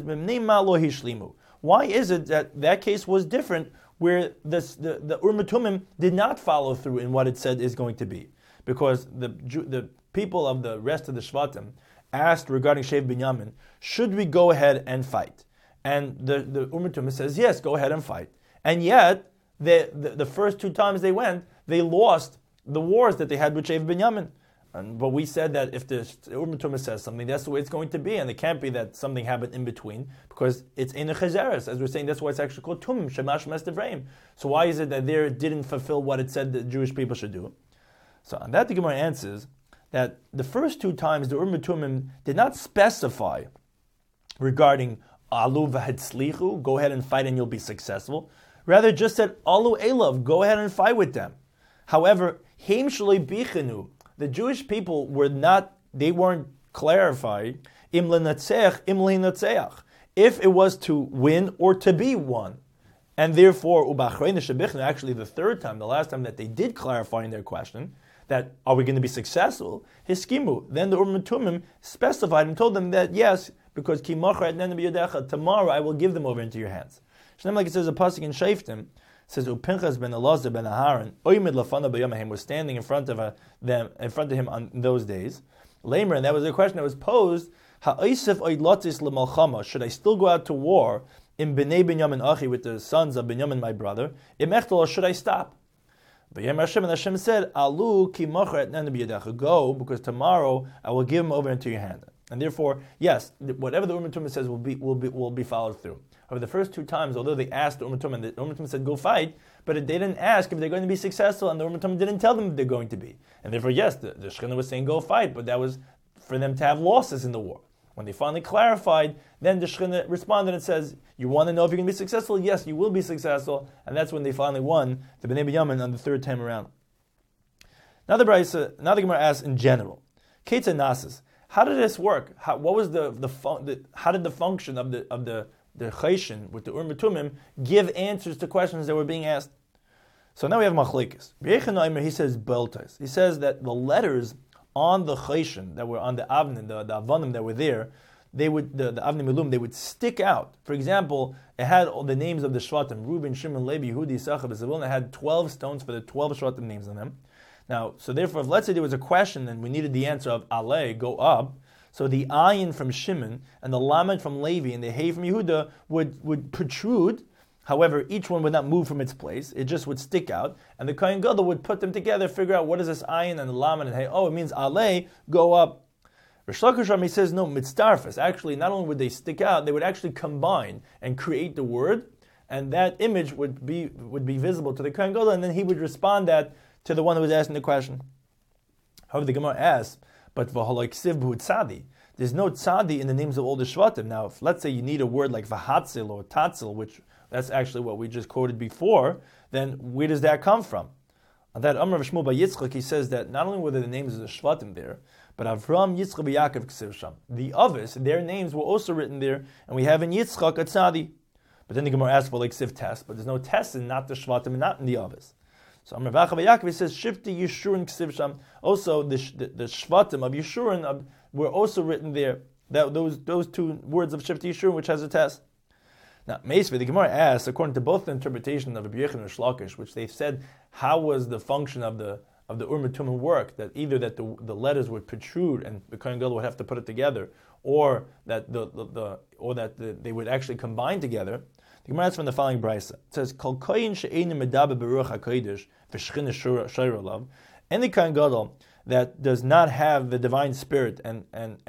why is it that case was different, where the Urim Tumim did not follow through in what it said is going to be? Because the people of the rest of the Shvatim asked regarding Shev Binyamin, should we go ahead and fight? And the Urim Tumim says, yes, go ahead and fight. And yet, the first two times they went, they lost the wars that they had with Shev Binyamin. But we said that if the Urim Tumim says something, that's the way it's going to be, and it can't be that something happened in between, because it's in a Chezeres. As we're saying, that's why it's actually called Tumim, Shemash Mesdevreim. So why is it that there it didn't fulfill what it said the Jewish people should do? So on that, the Gemara answers that the first two times the Urim Tumim did not specify regarding Alu v'Hetzlichu, go ahead and fight and you'll be successful. Rather, just said Alu Elav, go ahead and fight with them. However, Heim Shalei Bichenu, the Jewish people weren't clarified Im Lenatzeach, Im Lenatzeach, if it was to win or to be won. And therefore, Ubachrein Shebichnu, actually the third time, the last time that they did clarify in their question, that are we going to be successful? Hiskimu. Then the Urim Tumim specified and told them that yes, because tomorrow I will give them over into your hands. Like it says a pasuk in Shaftim, says Upinchas ben Elazar ben Aharon oymid lafana b'yomahim, was standing in front of him on those days. Lamer, and that was a question that was posed: Ha'isif oid lotis l'malchama, should I still go out to war in bnei Binyamin Achi, with the sons of Binyamin my brother? Imechtel, or should I stop? But Hashem said, Alu ki go, because tomorrow I will give him over into your hand. And therefore, yes, whatever the Urim Tumim says will be followed through. However, the first two times, although they asked the Urim Tumim, the Urim Tumim said, go fight, but they didn't ask if they're going to be successful, and the Urim Tumim didn't tell them they're going to be. And therefore, yes, the Shekhinah was saying, go fight, but that was for them to have losses in the war. When they finally clarified, then the Shekhinah responded and says, you want to know if you're going to be successful? Yes, you will be successful. And that's when they finally won the Bnei Binyamin on the third time around. Now the Gemara asks in general, Keita Nasis, how did this work? How did the function of the Chayshin with the Urim Tumim give answers to questions that were being asked? So now we have Machlekes. He says Beltais. He says that the letters on the Chayshin that were on the Avnim, the Avanim that were there, they would the Avnim Ilum, they would stick out. For example, it had all the names of the Shvatim, Reuben, Shimon, Levi, Yehudi, Issachar, Zebulun. It had 12 stones for the 12 Shvatim names on them. Now, so therefore, if let's say there was a question and we needed the answer of Aleh, go up, so the Ayin from Shimon and the Lamed from Levi and the Hey from Yehuda would protrude. However, each one would not move from its place. It just would stick out. And the Kohen Gadol would put them together, figure out what is this Ayin and the Lamed and Hey. Oh, it means Aleh, go up. Rish Lakish he says, no, mitzdarfas. Actually, not only would they stick out, they would actually combine and create the word, and that image would be visible to the Kohen Gadol, and then he would respond that to the one who was asking the question. However, the Gemara asks, but v'haloiksiv b'hu tzadi. There's no tzadi in the names of all the shvatim. Now, if let's say you need a word like v'hatzil or tatzil, which that's actually what we just quoted before, then where does that come from? On that Amar Shmuel by Yitzchak, he says that not only were there the names of the shvatim there, but Avram, Yitzchak, and Yaakov ksiv sham. The others, their names were also written there, and we have in Yitzchak a tzadi. But then the Gemara asks for like siv test, but there's no test in not the shvatim and not in the others. So Amar Vachav Yaakov says Shifti Yeshurun Ksiv Sham. Also the Shvatim of Yeshurun were also written there. Those two words of Shifti Yeshurun, which has a test. Now Meisvei, the Gemara asks, according to both the interpretation of Rabbi Yechon and Shlakish, which they've said, how was the function of the Urim Tumim work? That either that the letters would protrude and the Kohen Gadol would have to put it together, or that they would actually combine together. The Gemara asks from the following brisa. It says, "Kol koyin she'einu medaber beruach hakodesh v'shchina shayra lav." Any Kohen Gadol that does not have the divine spirit and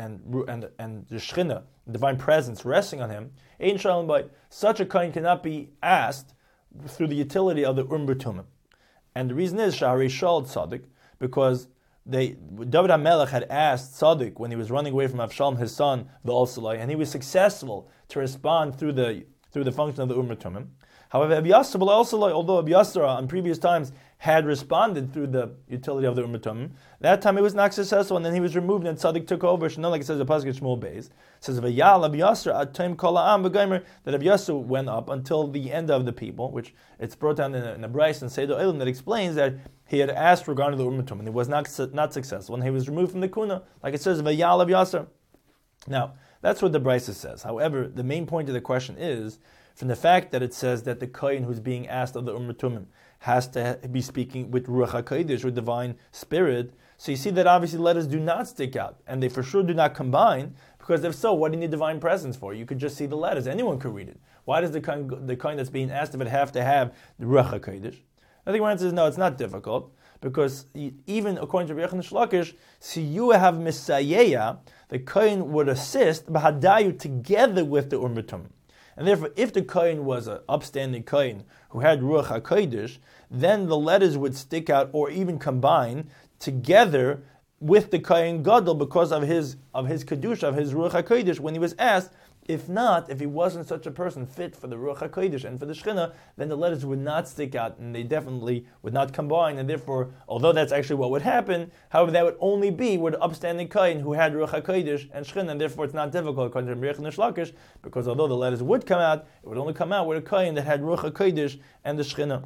the shchina, divine presence resting on him, ein shalom bay. Such a Kohen cannot be asked through the utility of the Urim Tumim. And the reason is Shahari Shal Tzaddik, because David HaMelech had asked Tzaddik when he was running away from Avshalom, his son, the Olsalai, and he was successful to respond through the function of the Urim Tumim. However, although Abiyassar on previous times had responded through the utility of the Urim Tumim, that time it was not successful, and then he was removed, and Tzaddik took over. Not like it says the Pasuk Shmuel Beis. It says Vayal Abiyassar Atim Kol Ha'am V'Gomer, that Abiyassar went up until the end of the people, which it's brought down in a Bryce and Seder Elim that explains that he had asked regarding the Urim Tumim, and it was not successful, and he was removed from the Kuna, like it says Vayal Abiyassar. Now, that's what the Bryce says. However, the main point of the question is, from the fact that it says that the Kohen who's being asked of the Urim Tumim has to be speaking with Ruach HaKodesh, with divine spirit, so you see that obviously letters do not stick out, and they for sure do not combine, because if so, what do you need divine presence for? You could just see the letters. Anyone could read it. Why does the Kohen that's being asked of it have to have the Ruach HaKodesh? I think one answer is no, it's not difficult, because even according to Rabbi Yechon Shlakish, so you have Misayeya, the Kohen would assist Bahadayu together with the Urim Tumim. And therefore, if the Kohen was an upstanding Kohen who had Ruach HaKodesh, then the letters would stick out or even combine together with the Kohen Gadol because of his Kedusha, of his Ruach HaKodesh when he was asked. If not, if he wasn't such a person fit for the Ruach HaKodesh and for the Shechina, then the letters would not stick out and they definitely would not combine. And therefore, although that's actually what would happen, however, that would only be with an upstanding Kohen who had Ruach HaKodesh and Shechina, and therefore it's not difficult according to Rabbi Yechon Shlakish, because although the letters would come out, it would only come out with a Kohen that had Ruach HaKodesh and the Shechina.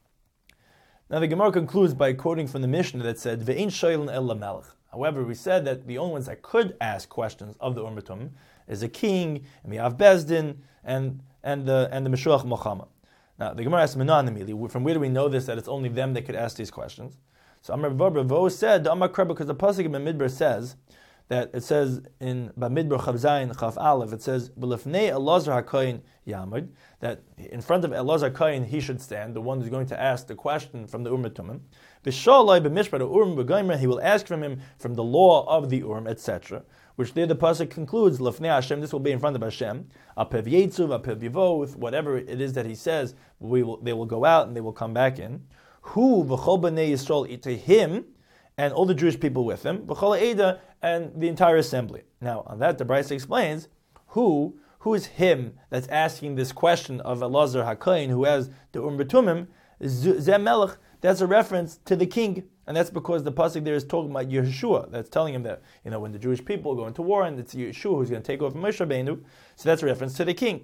Now the Gemara concludes by quoting from the Mishnah that said, "Ve'ein shoylin ella melech." However, we said that the only ones that could ask questions of the Urim Tumim is a king, and the Av Bezdin, and the Meshuach Mochama. Now the Gemara asks Menanimili, from where do we know this, that it's only them that could ask these questions? So Amar Ravo said, the Amar Kreba, because the Pasuk in Bamidbar says, that it says in Bamidbar Chav Zayin Chav Aleph, it says, B'lefnei Elazar HaKoyin Yamud, that in front of Elazar HaKoyin he should stand, the one who's going to ask the question from the Urim Tumim. B'shalai b'mishpat Urim b'goymer, he will ask from him from the law of the Urim, etc. Which there the pasuk concludes, L'fnei Hashem, this will be in front of Hashem, Apev Yetzuv, Apev Yivov, whatever it is that he says, they will go out and they will come back in. Who v'chol b'nei Yisrael, to him and all the Jewish people with him, B'chol Eda, and the entire assembly. Now, on that, the Brisa explains who is him that's asking this question of Elazar HaKohen, who has the Betumim, Zeh Melech. That's a reference to the king, and that's because the pasuk there is talking about Yeshua. That's telling him that when the Jewish people go into war, and it's Yeshua who's going to take over Moshe Rabbeinu. So that's a reference to the king.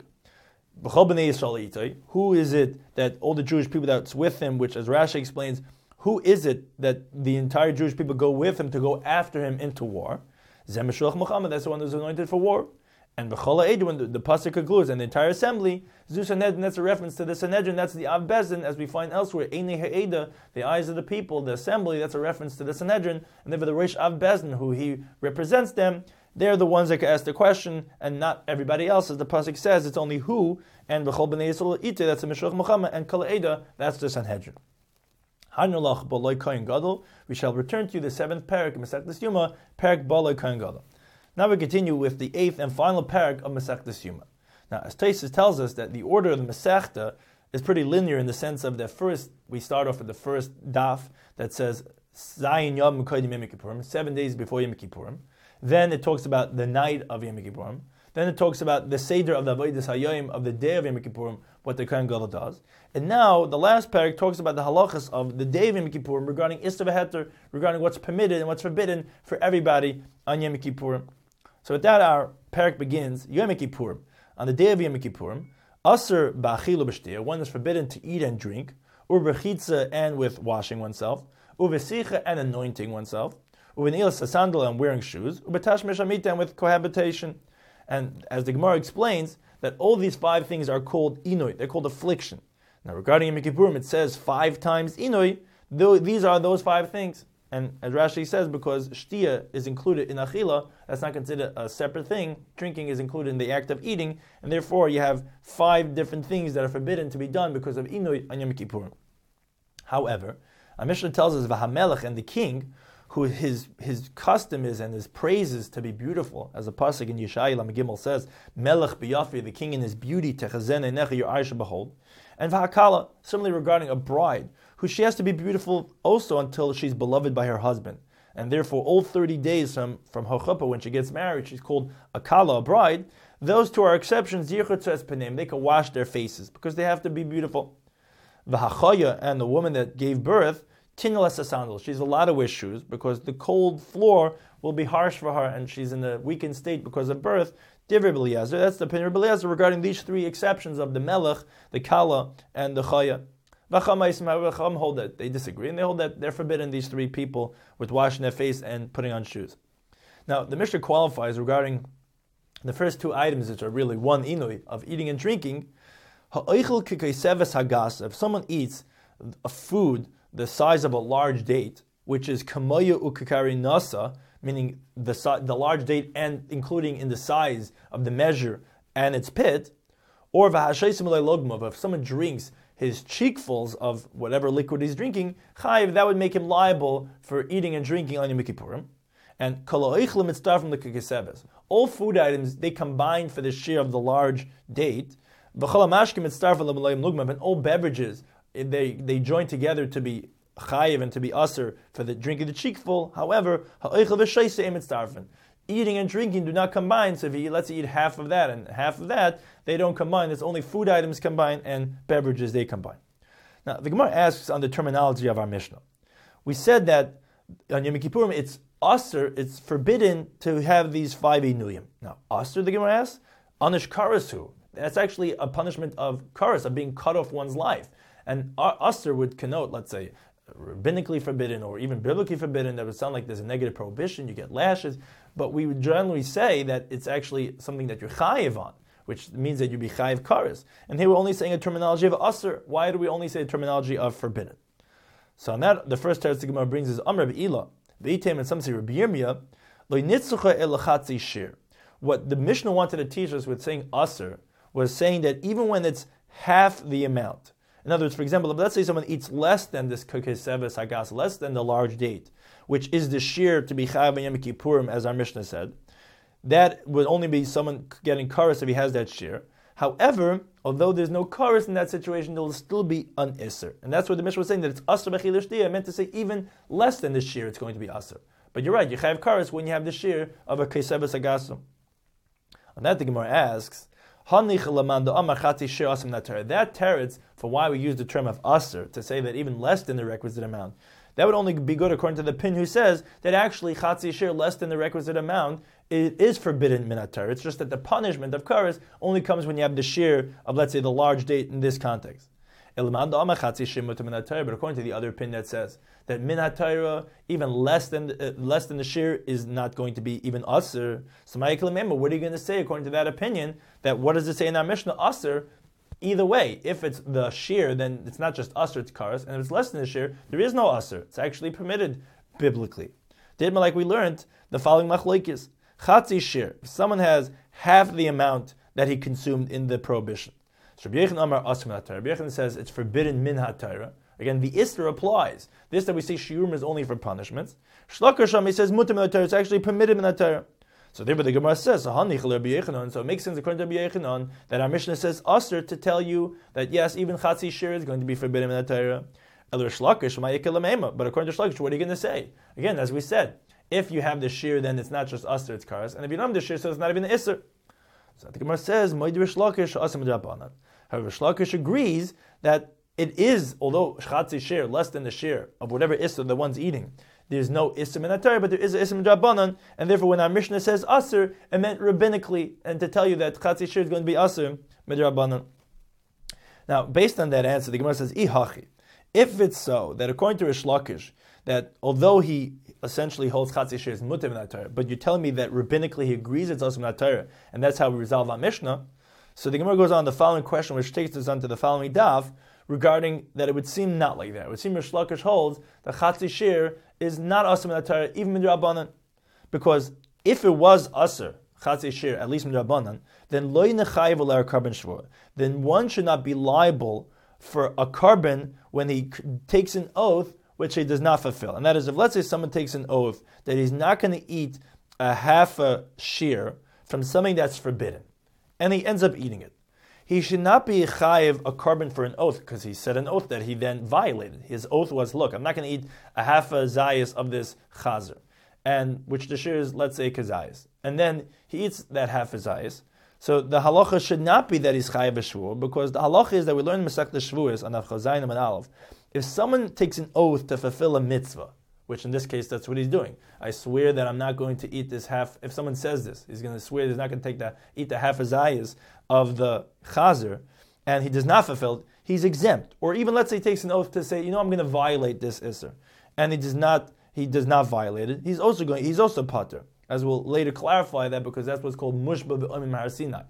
Who is it that all the Jewish people that's with him, which as Rashi explains, who is it that the entire Jewish people go with him to go after him into war? Zeh Mashiach Muhammad, that's the one who's anointed for war. And B'chol Eid, when the pasuk concludes, and the entire assembly, Zu Sanhedrin, that's a reference to the Sanhedrin, that's the Av Bezin, as we find elsewhere, Einei Ha'eda, the eyes of the people, the assembly, that's a reference to the Sanhedrin, and then for the Rish Av Bezin, who he represents them, they're the ones that can ask the question, and not everybody else, as the pasuk says, it's only who, and B'chol B'nei Yisrael Ite, that's the Mashiach Muhammad, and Kol Eida, that's the Sanhedrin. Hanulach B'loi Kohen Gadol, we shall return to the 7th parak, Masechtas Yuma, parak B'loi Kohen Gadol. Now we continue with the 8th and final parak of Masechtas Yuma. Now, as Taisus tells us that the order of the Masechta is pretty linear in the sense of that first, we start off with the first daf that says, Zayin Yom Kodim Yom Kippurim, 7 days before Yom Kippurim. Then it talks about the night of Yom Kippurim. Then it talks about the Seder of the Avodas Hayoim of the day of Yom Kippurim, what the Kohen Gadol does. And now, the last parak talks about the halachas of the day of Yom Kippurim regarding Isser v'Heter, regarding what's permitted and what's forbidden for everybody on Yom Kippurim. So with that, our parak begins, Yom Kippurim. On the day of Yom Kippurim, Aser ba'achilu b'shtir, one is forbidden to eat and drink, u'b'chitza, and with washing oneself, u'v'sicha, and anointing oneself, u'v'nilas a sandal, and wearing shoes, u'b'tashmish amita, and with cohabitation. And as the Gemara explains, that all these 5 things are called inoi, they're called affliction. Now regarding Yom Kippurim, it says 5 times inoi, though these are those 5 things. And as Rashi says, because shtia is included in achila, that's not considered a separate thing. Drinking is included in the act of eating, and therefore you have 5 different things that are forbidden to be done because of inoi on Yom Kippurim. However, our Mishnah tells us Vahamelech, and the king, who his custom is and his praise is to be beautiful, as the pasuk in Yeshaya Lam Gimel says, Melech biyafi, the king in his beauty, techazen einecha, your eyes shall behold. And Vahakala, similarly regarding a bride, who she has to be beautiful also until she's beloved by her husband. And therefore, all 30 days from her chuppah, when she gets married, she's called a kala, a bride. Those 2 are exceptions. They can wash their faces because they have to be beautiful. V'hachaya, and the woman that gave birth, tinlas a sandal. She's allowed to wear shoes because the cold floor will be harsh for her, and she's in a weakened state because of birth. Divrei Eliezer, that's the opinion of Eliezer regarding these 3 exceptions of the melech, the kala, and the chaya. V'cham hold that they disagree, and they hold that they're forbidden, these 3 people, with washing their face and putting on shoes. Now, the Mishnah qualifies regarding the first 2 items, which are really one inui of eating and drinking. If someone eats a food the size of a large date, which is kamaya ukakari nasa, meaning the large date and including in the size of the measure and its pit, or if someone drinks his cheekfuls of whatever liquid he's drinking, chayiv, that would make him liable for eating and drinking on Yom Kippurim. And kol ha'oichlem mitzvah from the kikisevas. All food items, they combine for the share of the large date. V'chol ha'mashkim mitzvah from the malayim lugmav, and all beverages, they join together to be chayiv and to be aser for the drinking the cheekful. However, ha'oichel v'sheisei mitzvah. Eating and drinking do not combine, so if let's eat half of that and half of that, they don't combine. It's only food items combine and beverages they combine. Now, the Gemara asks on the terminology of our Mishnah. We said that on Yom Kippurim, it's aser, it's forbidden to have these 5 inuyim. Now, aser, the Gemara asks, anish karasu. That's actually a punishment of karas, of being cut off one's life. And aser would connote, let's say, rabbinically forbidden or even biblically forbidden. That would sound like there's a negative prohibition, you get lashes. But we would generally say that it's actually something that you're chayiv on, which means that you be chayiv karas. And here we're only saying a terminology of aser. Why do we only say a terminology of forbidden? So on that, the first teretz the Gemara brings is Amr B'Ila, V'Item, and some say Rabbi Yirmiyah, Lo nitzucha el chatzi shir. What the Mishnah wanted to teach us with saying aser was saying that even when it's half the amount, in other words, for example, let's say someone eats less than this kukeseves hagas, less than the large date, which is the shear to be chayav in Yom Kippurim, as our Mishnah said, that would only be someone getting karas if he has that shear. However, although there's no kares in that situation, there will still be an isser. And that's what the Mishnah was saying, that it's asr b'chil shtiyah. I meant to say even less than the shear, it's going to be asr. But you're right, you have kares when you have the shear of a kesebes agasum. On that, the Gemara asks, that teretz for why we use the term of asr, to say that even less than the requisite amount, that would only be good according to the pin who says that actually chatzi shir, less than the requisite amount, it is forbidden min haTorah. It's just that the punishment of kares only comes when you have the shir of, let's say, the large date in this context. But according to the other pin that says that min haTorah, even less than the shir, is not going to be even asr. So what are you going to say according to that opinion? That what does it say in our Mishnah? Asr. Either way, if it's the shear, then it's not just asr, it's kares, and if it's less than the shear, there is no asr. It's actually permitted biblically. Didma, like we learned, the following machlokes: chatzi shear, if someone has half the amount that he consumed in the prohibition. So Rabbi Yechon Amar asr min haTorah. Rabbi Yechon says it's forbidden min haTorah. Again, the isra applies. This that we say shiurim is only for punishments. Shlokar Sham, he says mutar min haTorah. It's actually permitted min haTorah. So therefore the Gemara says, so it makes sense according to Rabbi Yechanan that our Mishnah says asr to tell you that yes, even chatzi shir is going to be forbidden in the Torah. But according to Shlakish, what are you going to say? Again, as we said, if you have the shir, then it's not just asr, it's kares. And if you don't have the shir, so it's not even the isr. So the Gemara says, however, Shlakish agrees that it is, although chatzi shir, less than the shir of whatever isr the one's eating, there's no ism in haTorah, but there is an ism in Rabbanan, and therefore when our Mishnah says asr, it meant rabbinically, and to tell you that chatzi shir is going to be asr midrabbanan. Now, based on that answer, the Gemara says, ihachi. If it's so, that according to Rish Lakish, that although he essentially holds chatzi shir is mutar in haTorah, but you're telling me that rabbinically he agrees it's asr in haTorah, and that's how we resolve our Mishnah, so the Gemara goes on the following question, which takes us on to the following daf, regarding that it would seem not like that. It would seem Rish Lakish holds that chatzi shir is not asr min haTorah, even midrabbanan, because if it was asr chatzi shir, at least midrabbanan, then lo nechayev alar carbon shvur. Then one should not be liable for a carbon when he takes an oath which he does not fulfill. And that is, if let's say someone takes an oath that he's not going to eat a half a shear from something that's forbidden, and he ends up eating it, he should not be chayiv a carbon for an oath, because he said an oath that he then violated. His oath was, look, I'm not going to eat a half a zayis of this chazer, and which the shir is, let's say, kazayis. And then he eats that half a zayis. So the halacha should not be that he's chayiv a shvur, because the halacha is that we learn in Masechta Shvuos on Avchazayim and Aleph. If someone takes an oath to fulfill a mitzvah, which in this case, that's what he's doing. I swear that I'm not going to eat this half. If someone says this, he's going to swear he's not going to eat the half a zayis of the chazer, and he does not fulfill it, he's exempt. Or even let's say he takes an oath to say, I'm going to violate this isser, and he does not violate it. He's also pater, as we'll later clarify that, because that's what's called mushba b'omim Har Sinai.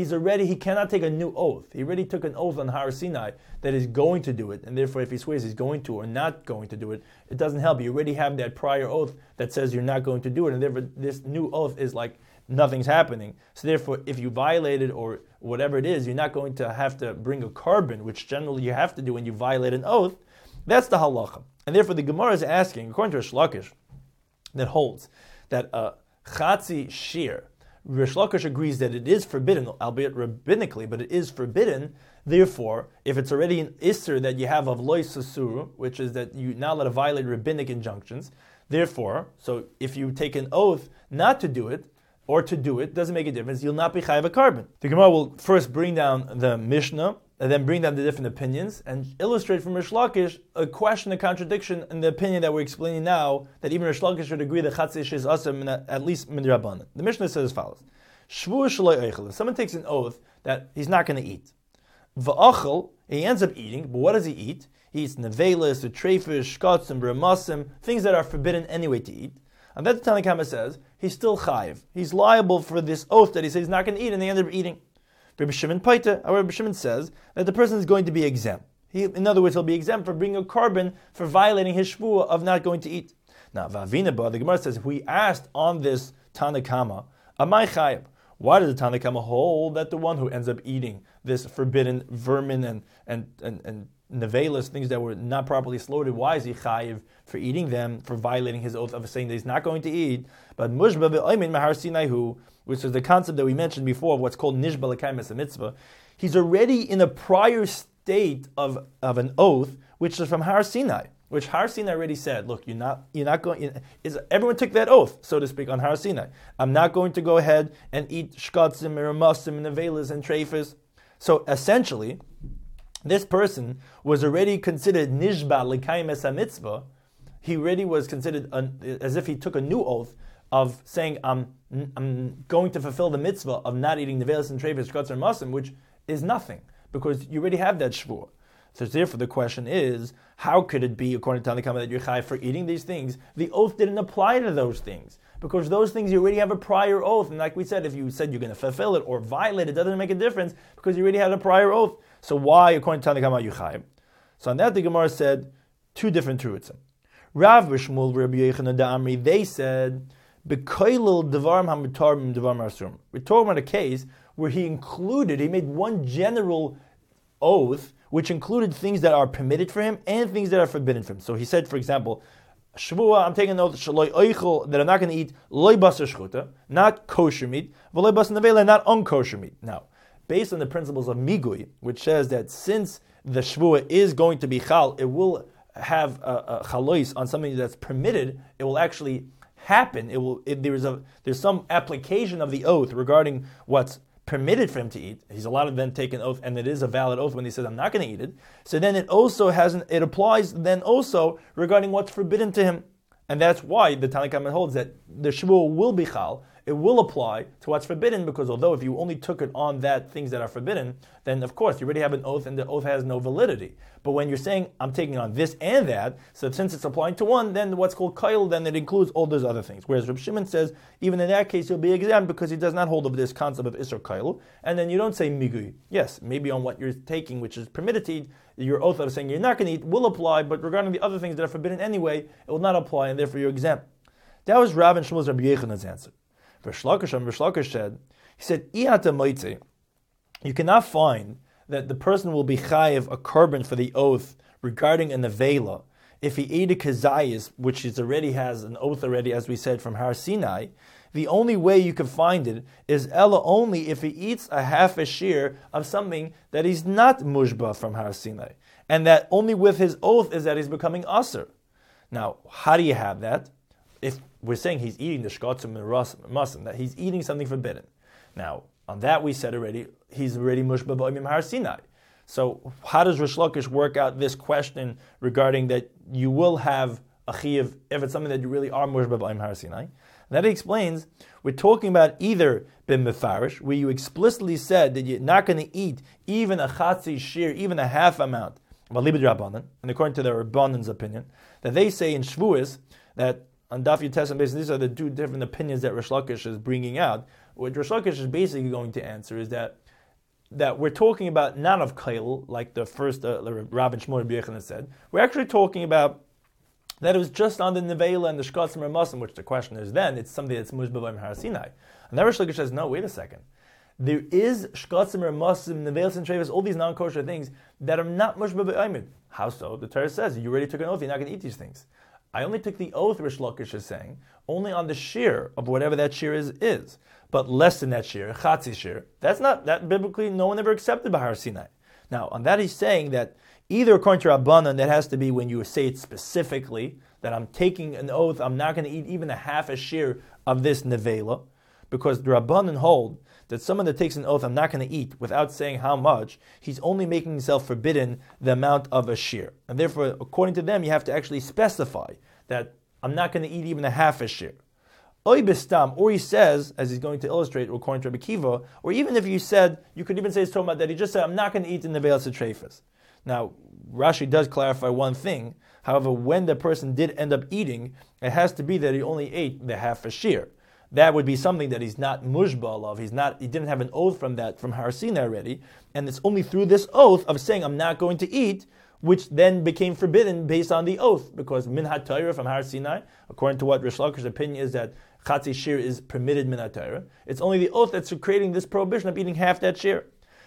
He cannot take a new oath. He already took an oath on Har Sinai that he's going to do it, and therefore if he swears he's going to or not going to do it, it doesn't help. You already have that prior oath that says you're not going to do it, and therefore this new oath is like nothing's happening. So therefore, if you violate it or whatever it is, you're not going to have to bring a carbon, which generally you have to do when you violate an oath. That's the halacha. And therefore the Gemara is asking, according to Rish Lakish, that holds that chatzi shir, Rish Lakish agrees that it is forbidden, albeit rabbinically, but it is forbidden. Therefore, if it's already an isser that you have of loy sasur, which is that you're not allowed to violate rabbinic injunctions, therefore, so if you take an oath not to do it, or to do it, doesn't make a difference, you'll not be chayav a carbon. The Gemara will first bring down the Mishnah, and then bring down the different opinions, and illustrate from Rish Lakish a question, a contradiction in the opinion that we're explaining now, that even Rish Lakish should agree that chatzi is asr at least min rabbanan. The Mishnah says as follows: Shvur shaloi eichel. If someone takes an oath that he's not going to eat, va'achel, he ends up eating, but what does he eat? He eats nevelis, or trefish, shkatzim, bremasim, things that are forbidden anyway to eat. And that the Tanakhama says, he's still chayiv. He's liable for this oath that he says he's not going to eat, and they end up eating. Rabbi Shimon Paita, our Rabbi Shimon says that the person is going to be exempt. In other words, he'll be exempt for bringing a carbon for violating his shvuah of not going to eat. Now, Vavinaba, the Gemara says, if we asked on this Tanakhama, Amai Chayiv, why does the Tanakhama hold that the one who ends up eating this forbidden vermin and nevelas, things that were not properly slaughtered, why is he chayiv for eating them, for violating his oath of saying that he's not going to eat? But mushba be'oimin mahar sinai hu, which is the concept that we mentioned before of what's called nishba l'kayim es mitzvah, he's already in a prior state of an oath, which is from Har Sinai, which Har Sinai already said, look, you're not going, everyone took that oath, so to speak, on Har Sinai. I'm not going to go ahead and eat shkatzim and ramasim and nevelas and treifas. So essentially, this person was already considered nishba l'kayim es mitzvah. He already was considered as if he took a new oath of saying, I'm going to fulfill the mitzvah of not eating nevelas and treifas, shkatzim and ramasim, which is nothing, because you already have that shvur. So therefore the question is, how could it be, according to Tanakama, that you're chayav for eating these things? The oath didn't apply to those things, because those things you already have a prior oath. And like we said, if you said you're going to fulfill it or violate it, doesn't make a difference, because you already had a prior oath. So why, according to Tanakama, you chayav? So on that the Gemara said two different truths. Rav Shmuel, Rabbi Yochanan Amri, they said, B'koilil devarim hamutarim devarim asum. We're talking about a case where he made one general oath, which included things that are permitted for him and things that are forbidden for him. So he said, for example, Shavua, I'm taking an oath that I'm not going to eat loy basar shchuta, not kosher meat, v'loy basar nevela, not unkosher meat. Now, based on the principles of Migui, which says that since the Shavua is going to be chal, it will have a chalois on something that's permitted, it will actually happen. There's some application of the oath regarding what's permitted for him to eat. He's allowed to then take an oath, and it is a valid oath when he says, I'm not going to eat it. So then it also it applies then also regarding what's forbidden to him. And that's why the Tanna Kamma holds that the Shavua will be chal, it will apply to what's forbidden, because although if you only took it on that things that are forbidden, then of course you already have an oath and the oath has no validity. But when you're saying, I'm taking on this and that, so since it's applying to one, then what's called kail, then it includes all those other things. Whereas Reb Shimon says, even in that case, you'll be exempt because he does not hold of this concept of isur kail. And then you don't say migui. Yes, maybe on what you're taking, which is permitted to eat, your oath of saying you're not going to eat will apply, but regarding the other things that are forbidden anyway, it will not apply, and therefore you're exempt. That was Rav and Shmuel's Rabbi Yechanan's answer. Rish Lakish said, Iyata moitze, you cannot find that the person will be chayiv a korban for the oath regarding a nevela if he ate a kazayis, which is already has an oath already, as we said, from Har Sinai. The only way you can find it is ella only if he eats a half a shear of something that he's not mushba from Har Sinai, and that only with his oath is that he's becoming aser. Now, how do you have that? If we're saying he's eating the shkatzim and masim, that he's eating something forbidden. Now, on that we said already, he's already mushba b'oimim Har Sinai. So how does Rish Lakish work out this question regarding that you will have a chiyuv if it's something that you really are mushba b'oimim Har Sinai? And that he explains, we're talking about either bin mefarish, where you explicitly said that you're not going to eat even a chatzi shir, even a half amount, and according to the Rabbanan's opinion, that they say in Shvuas that on Daf Yutes and these are the two different opinions that Rish Lakish is bringing out. What Rish Lakish is basically going to answer is that we're talking about not of kail, like the first Rav and Shmuel Rabbi Yochanan said. We're actually talking about that it was just on the nevela and the shkatzim or masim, which the question is then, it's something that's mushba b'oimim Har Sinai. And then Rish Lakish says, no, wait a second. There is shkatzim or masim, nevelas and treivas, all these non-kosher things that are not mushba b'oimim. How so? The Torah says, you already took an oath, you're not going to eat these things. I only took the oath, Rish Lakish is saying, only on the shear of whatever that shear is. But less than that shear, chatzi shear, that's not, that biblically no one ever accepted by Har Sinai. Now, on that he's saying that either according to Rabbanan, that has to be when you say it specifically, that I'm taking an oath, I'm not going to eat even a half a shear of this nevela, because the Rabbanan hold that someone that takes an oath, I'm not going to eat, without saying how much, he's only making himself forbidden the amount of a shear. And therefore, according to them, you have to actually specify that I'm not going to eat even a half a shear. Oy bistam, or he says, as he's going to illustrate, according to Rabbi Kiva, or even if you said, you could even say it's talking about that he just said, I'm not going to eat in the nevelas treifas. Now, Rashi does clarify one thing. However, when the person did end up eating, it has to be that he only ate the half a shear. That would be something that he's not mushbal of. He didn't have an oath from Har Sinai already, and it's only through this oath of saying I'm not going to eat, which then became forbidden based on the oath, because min ha-Torah from Har Sinai, according to what Rish Lakish's opinion is that chatzi shir is permitted min ha-Torah. It's only the oath that's creating this prohibition of eating half that shir.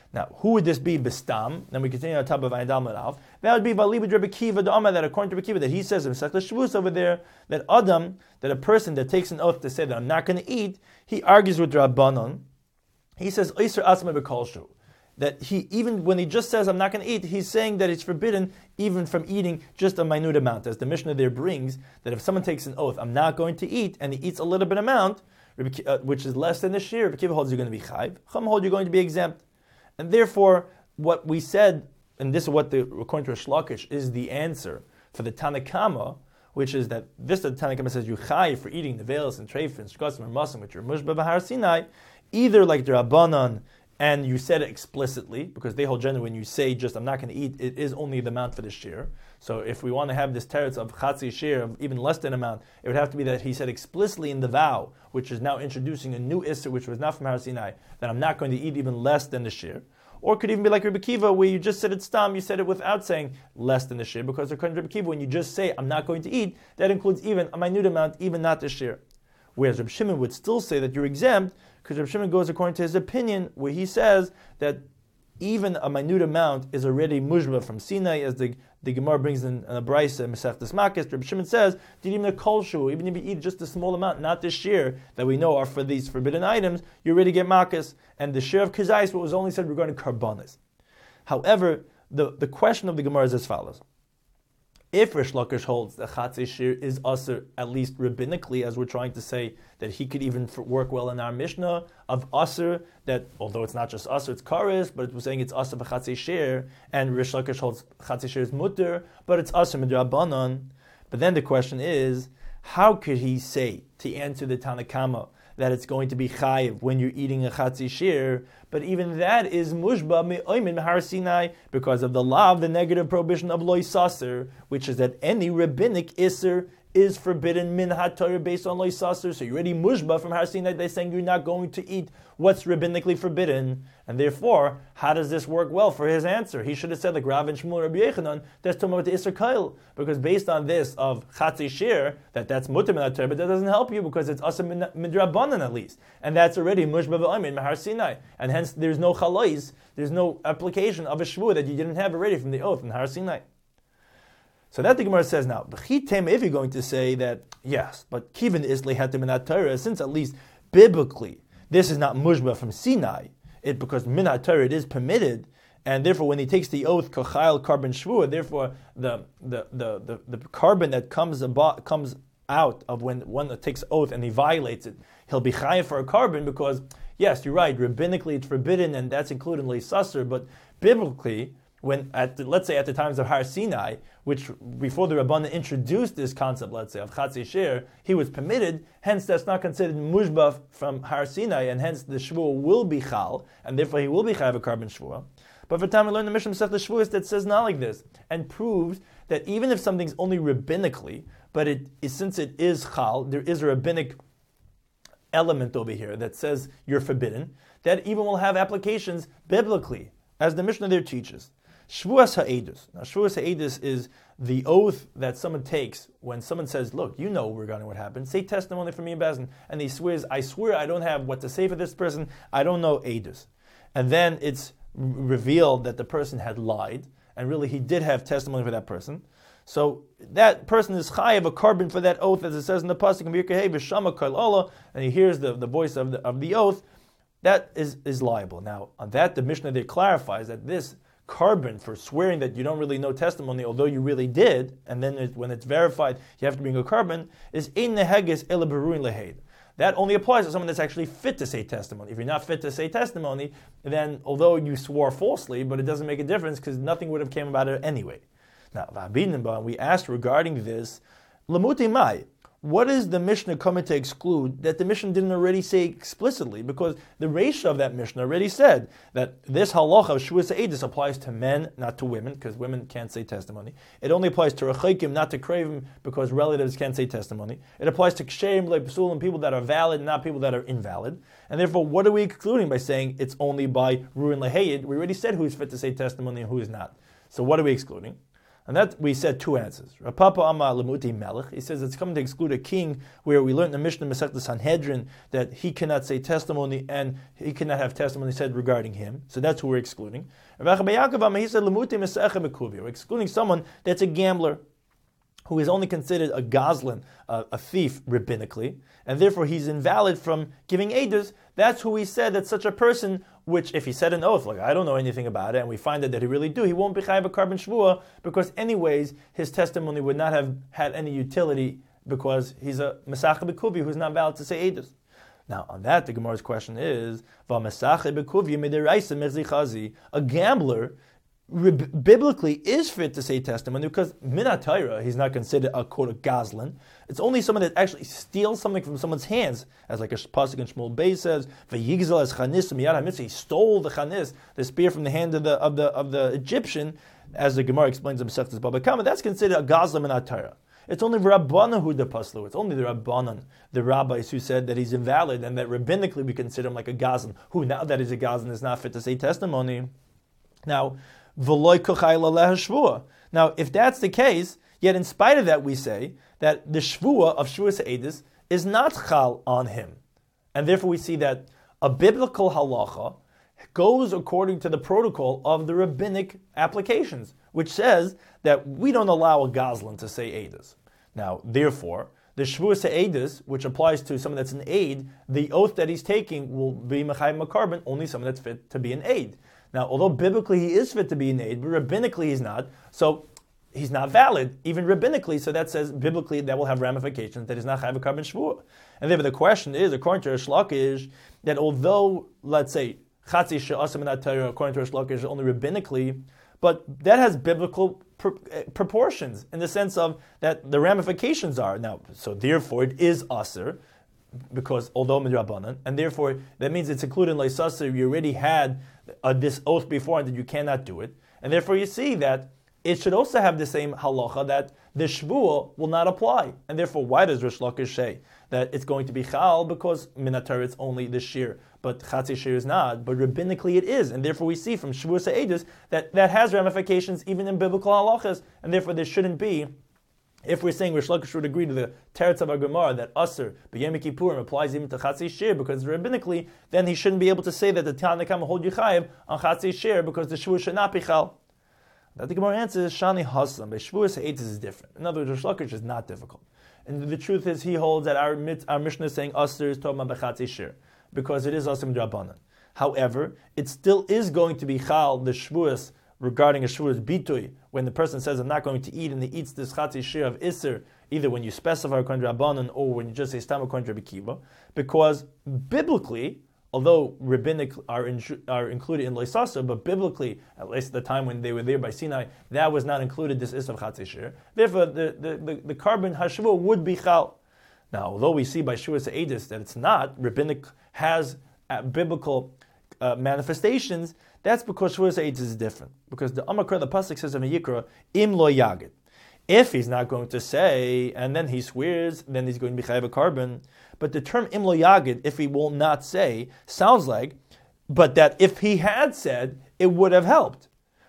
Now, who would this be? Bestam. Then we continue on top of Aydam and Alf. That would be Valibud Rebbe Kiva Da'ama, that according to Rebbe Kiva, that he says in Masechta Shavuos over there, that Adam, that a person that takes an oath to say that I'm not going to eat, he argues with Rabbanon. He says, Oisr Asma B'Kolshu. That he, even when he just says I'm not going to eat, he's saying that it's forbidden even from eating just a minute amount. As the Mishnah there brings, that if someone takes an oath, I'm not going to eat, and he eats a little bit amount, which is less than the shear, Rebbe Kiva holds you're going to be chayv. Chum holds you're going to be exempt. And therefore, what we said, and this is what, according to Rish Lakish, is the answer for the Tanakama, which is that the Tanakama says you chayv for eating nevelos and treif and shkosim and masim, which are mushba b'Har Sinai, either like the Rabbanan, and you said it explicitly, because they hold generally when you say just I'm not going to eat, it is only the amount for the shear. So if we want to have this teretz of chatzi shear, of even less than amount, it would have to be that he said explicitly in the vow, which is now introducing a new issur, which was not from Har Sinai, that I'm not going to eat even less than the shear. Or it could even be like Rebbe Kiva, where you just said it stam, you said it without saying less than the shear, because according to Rebbe Kiva, when you just say I'm not going to eat, that includes even a minute amount, even not the shear. Whereas Reb Shimon would still say that you're exempt, because Reb Shimon goes according to his opinion, where he says that even a minute amount is already mushba from Sinai, as the Gemara brings in a brayse in Masechtas Makos. Reb Shimon says, even a kolshu, even if you eat just a small amount, not the shear that we know are for these forbidden items, you already get makas. And the shear of kizais, what was only said regarding karbanis. However, the question of the Gemara is as follows. If Rish Lakish holds that Chatzei Shir is Asr, at least rabbinically, as we're trying to say, that he could even work well in our Mishnah, of Asr, that although it's not just Asr, it's Karis, but we're saying it's Asr b'Chatzei Shir, and Rish Lakish holds Chatzei Shir is Mutter, but it's Asr midrabanan. But then the question is, how could he say, to answer the Tanakama, that it's going to be chayiv when you're eating a Chatzei Shir, but even that is mushba me'oimin Har Sinai because of the law, the negative prohibition of loy saser, which is that any rabbinic isser is forbidden min haTorah based on loy saser. So you're already mushba from Har Sinai. They're saying you're not going to eat what's rabbinically forbidden, and therefore, how does this work well for his answer? He should have said like Rav and Shmuel Rabbi Yechanan, that's talking about the isser kail, because based on this of Chatzei Shir, that's mutter min haTorah, but that doesn't help you because it's asa midrabanan at least, and that's already mushba v'oimin Har Sinai, and hence there's no chalais, there's no application of a shvu that you didn't have already from the oath in Har Sinai. So that the Gemara says now, if you're going to say that, yes, but kivin is lehatim minat Torah, since at least biblically this is not mushba from Sinai, because minat Torah it is permitted, and therefore when he takes the oath kochayil carbon shvua, therefore the carbon that comes out of when one takes oath and he violates it, he'll be chayav for a carbon because yes, you're right, rabbinically it's forbidden and that's included in leisasser, but biblically, let's say at the times of Har Sinai, which before the Rabbanan introduced this concept, let's say, of Chatzei Shir, he was permitted, hence that's not considered mushbah from Har Sinai, and hence the Shvuah will be chal, and therefore he will be chayav a carbon Shvuah. But for time we learn the Mishnah Masechta Shavuos that says not like this, and proves that even if something's only rabbinically, but since it is chal, there is a rabbinic element over here that says you're forbidden, that even will have applications biblically, as the Mishnah there teaches. Shvuas ha'edus. Now, Shvuas ha'edus is the oath that someone takes when someone says, look, you know regarding what happened. Say testimony for me and Bezin. And he swears, I swear I don't have what to say for this person. I don't know edus. And then it's revealed that the person had lied, and really he did have testimony for that person. So that person is chayav a carbon for that oath, as it says in the pasuk in Birkei V'shama kol ola, and he hears the voice of the oath. That is liable. Now, on that, the Mishnah there clarifies that this carbon for swearing that you don't really know testimony, although you really did, and then when it's verified, you have to bring a carbon, is ein neheges ela beruin lehed. That only applies to someone that's actually fit to say testimony. If you're not fit to say testimony, then although you swore falsely, but it doesn't make a difference because nothing would have came about it anyway. Now, we asked regarding this, Lamuti Mai, what is the Mishnah coming to exclude that the Mishnah didn't already say explicitly? Because the Reisha of that Mishnah already said that this halacha of Shvuas ha'edus applies to men, not to women, because women can't say testimony. It only applies to Rechakim, not to Kravim, because relatives can't say testimony. It applies to Ksherim, like Psulim, people that are valid, not people that are invalid. And therefore, what are we excluding by saying it's only by Ruin Lehayid? We already said who's fit to say testimony and who is not. So what are we excluding? And that we said two answers. Rapapa Amma Lemuti Melech. He says it's coming to exclude a king, where we learned in the Mishnah Masechta Sanhedrin that he cannot say testimony and he cannot have testimony said regarding him. So that's who we're excluding. He said Lemuti Mesecha Bekuvia. We're excluding someone that's a gambler, who is only considered a gazlan, a thief rabbinically, and therefore he's invalid from giving edus. That's who he said that such a person, which if he said an oath, like I don't know anything about it, and we find out that he really do, he won't be chayav a carbon shvua, because anyways his testimony would not have had any utility, because he's a mesacha bekuvi who's not valid to say edus. Now on that the Gemara's question is, a gambler biblically is fit to say testimony, because minat Torah he's not considered a quote a gazlan. It's only someone that actually steals something from someone's hands, as like a pasuk in Shmuel Beis says, "Vayigzel as chanis miyad hamitzvah." He stole the chanis, the spear, from the hand of the Egyptian, as the Gemara explains in Masechtas Baba Kama. That's considered a gazlan minat Torah. It's only Rabbanan who depaslu. It's only the Rabbanan, the rabbis, who said that he's invalid, and that rabbinically we consider him like a gazlan, who now that he's a gazlan is not fit to say testimony. Now, now, if that's the case, yet in spite of that, we say that the shvua of shvuas edus is not chal on him, and therefore we see that a biblical halacha goes according to the protocol of the rabbinic applications, which says that we don't allow a gazlan to say edus. Now, therefore, the shvuas edus, which applies to someone that's an aid, the oath that he's taking will be mechayim makarbon, only someone that's fit to be an aid. Now, although biblically he is fit to be an aid, but rabbinically he's not, so he's not valid, even rabbinically, so that says biblically that will have ramifications, that he's not chayav a carbon shvuah. And therefore the question is, according to Rish Lakish, that although, let's say, chatzi she'asam minat Torah, according to Rish Lakish, only rabbinically, but that has biblical proportions, in the sense of that the ramifications are, now, so therefore it is aser, because although midrabanan, and therefore that means it's included in leisasir, you already had this oath before and that you cannot do it, and therefore you see that it should also have the same halacha that the shvuah will not apply, and therefore why does Rish Lakish say that it's going to be chal? Because minat Torah it's only the shir, but chatzi shir is not, but rabbinically it is, and therefore we see from shvuas edus that has ramifications even in biblical halachas, and therefore there shouldn't be. If we're saying Rish Lakish would agree to the teretz of our Gemara that Aser b'Yom Kippurim applies even to Chatzi Shir because rabbinically, then he shouldn't be able to say that the Tanna Kama hold Yechayev on Chatzi Shir because the Shvuah should not be Chal. That the Gemara answers Shani Haslam. But Shvuah Eitzes is different. In other words, Rish Lakish is not difficult, and the truth is he holds that our Mishnah is saying Aser is talking about Chatzi Shir because it is Aser Midrabanan. However, it still is going to be Chal the Shvuas regarding a shvuas bitui, when the person says, I'm not going to eat, and he eats this chatzi shir of iser, either when you specify according to Rabbanan or when you just say stam according to Rabbi Kiva, because biblically, although rabbinic are included in leisasa, but biblically, at least at the time when they were there by Sinai, that was not included, this iser of chatzi shir. Therefore, the carbon hashvua would be chal. Now, although we see by shvuas edus that it's not, rabbinic has biblical manifestations, that's because Shvuas Eitzes is different. Because the Amakra, the Pasuk says in Yikra, Im lo yagid. If he's not going to say, and then he swears, then he's going to be chayav a carbon. But the term Im lo yagid, if he will not say, sounds like, but that if he had said, it would have helped.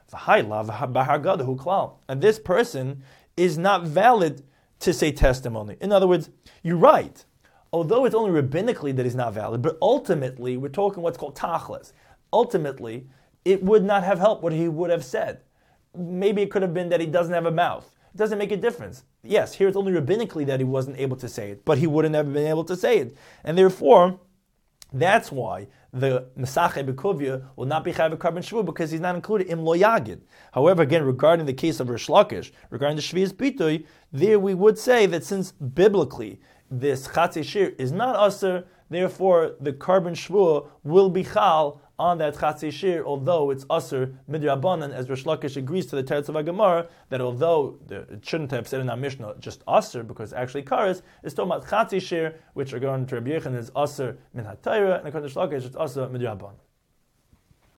And this person is not valid to say testimony. In other words, you're right. Although it's only rabbinically that he's not valid, but ultimately, we're talking what's called tachlis. Ultimately, it would not have helped what he would have said. Maybe it could have been that he doesn't have a mouth. It doesn't make a difference. Yes, here it's only rabbinically that he wasn't able to say it, but he wouldn't have been able to say it. And therefore, that's why the Mesacheh B'Kuvya will not be Chayav Carbon Shvu, because he's not included in Lo Yagid. However, again, regarding the case of Rish Lakish, regarding the Shvius Bitoy, there we would say that since biblically this Chatzi Shir is not Aser, therefore the Carbon Shvu will be Chal on that Chatzi Shir, although it's Aser Midrabanan, as Rish Lakish agrees to the Teretz of Gemara, that although it shouldn't have said in our Mishnah just Aser, because actually Karas, it's talking about Chatzi Shir, which according to Rabbi Yechon is Aser Min HaTorah, and according to Rish Lakish it's Aser Midrabanan.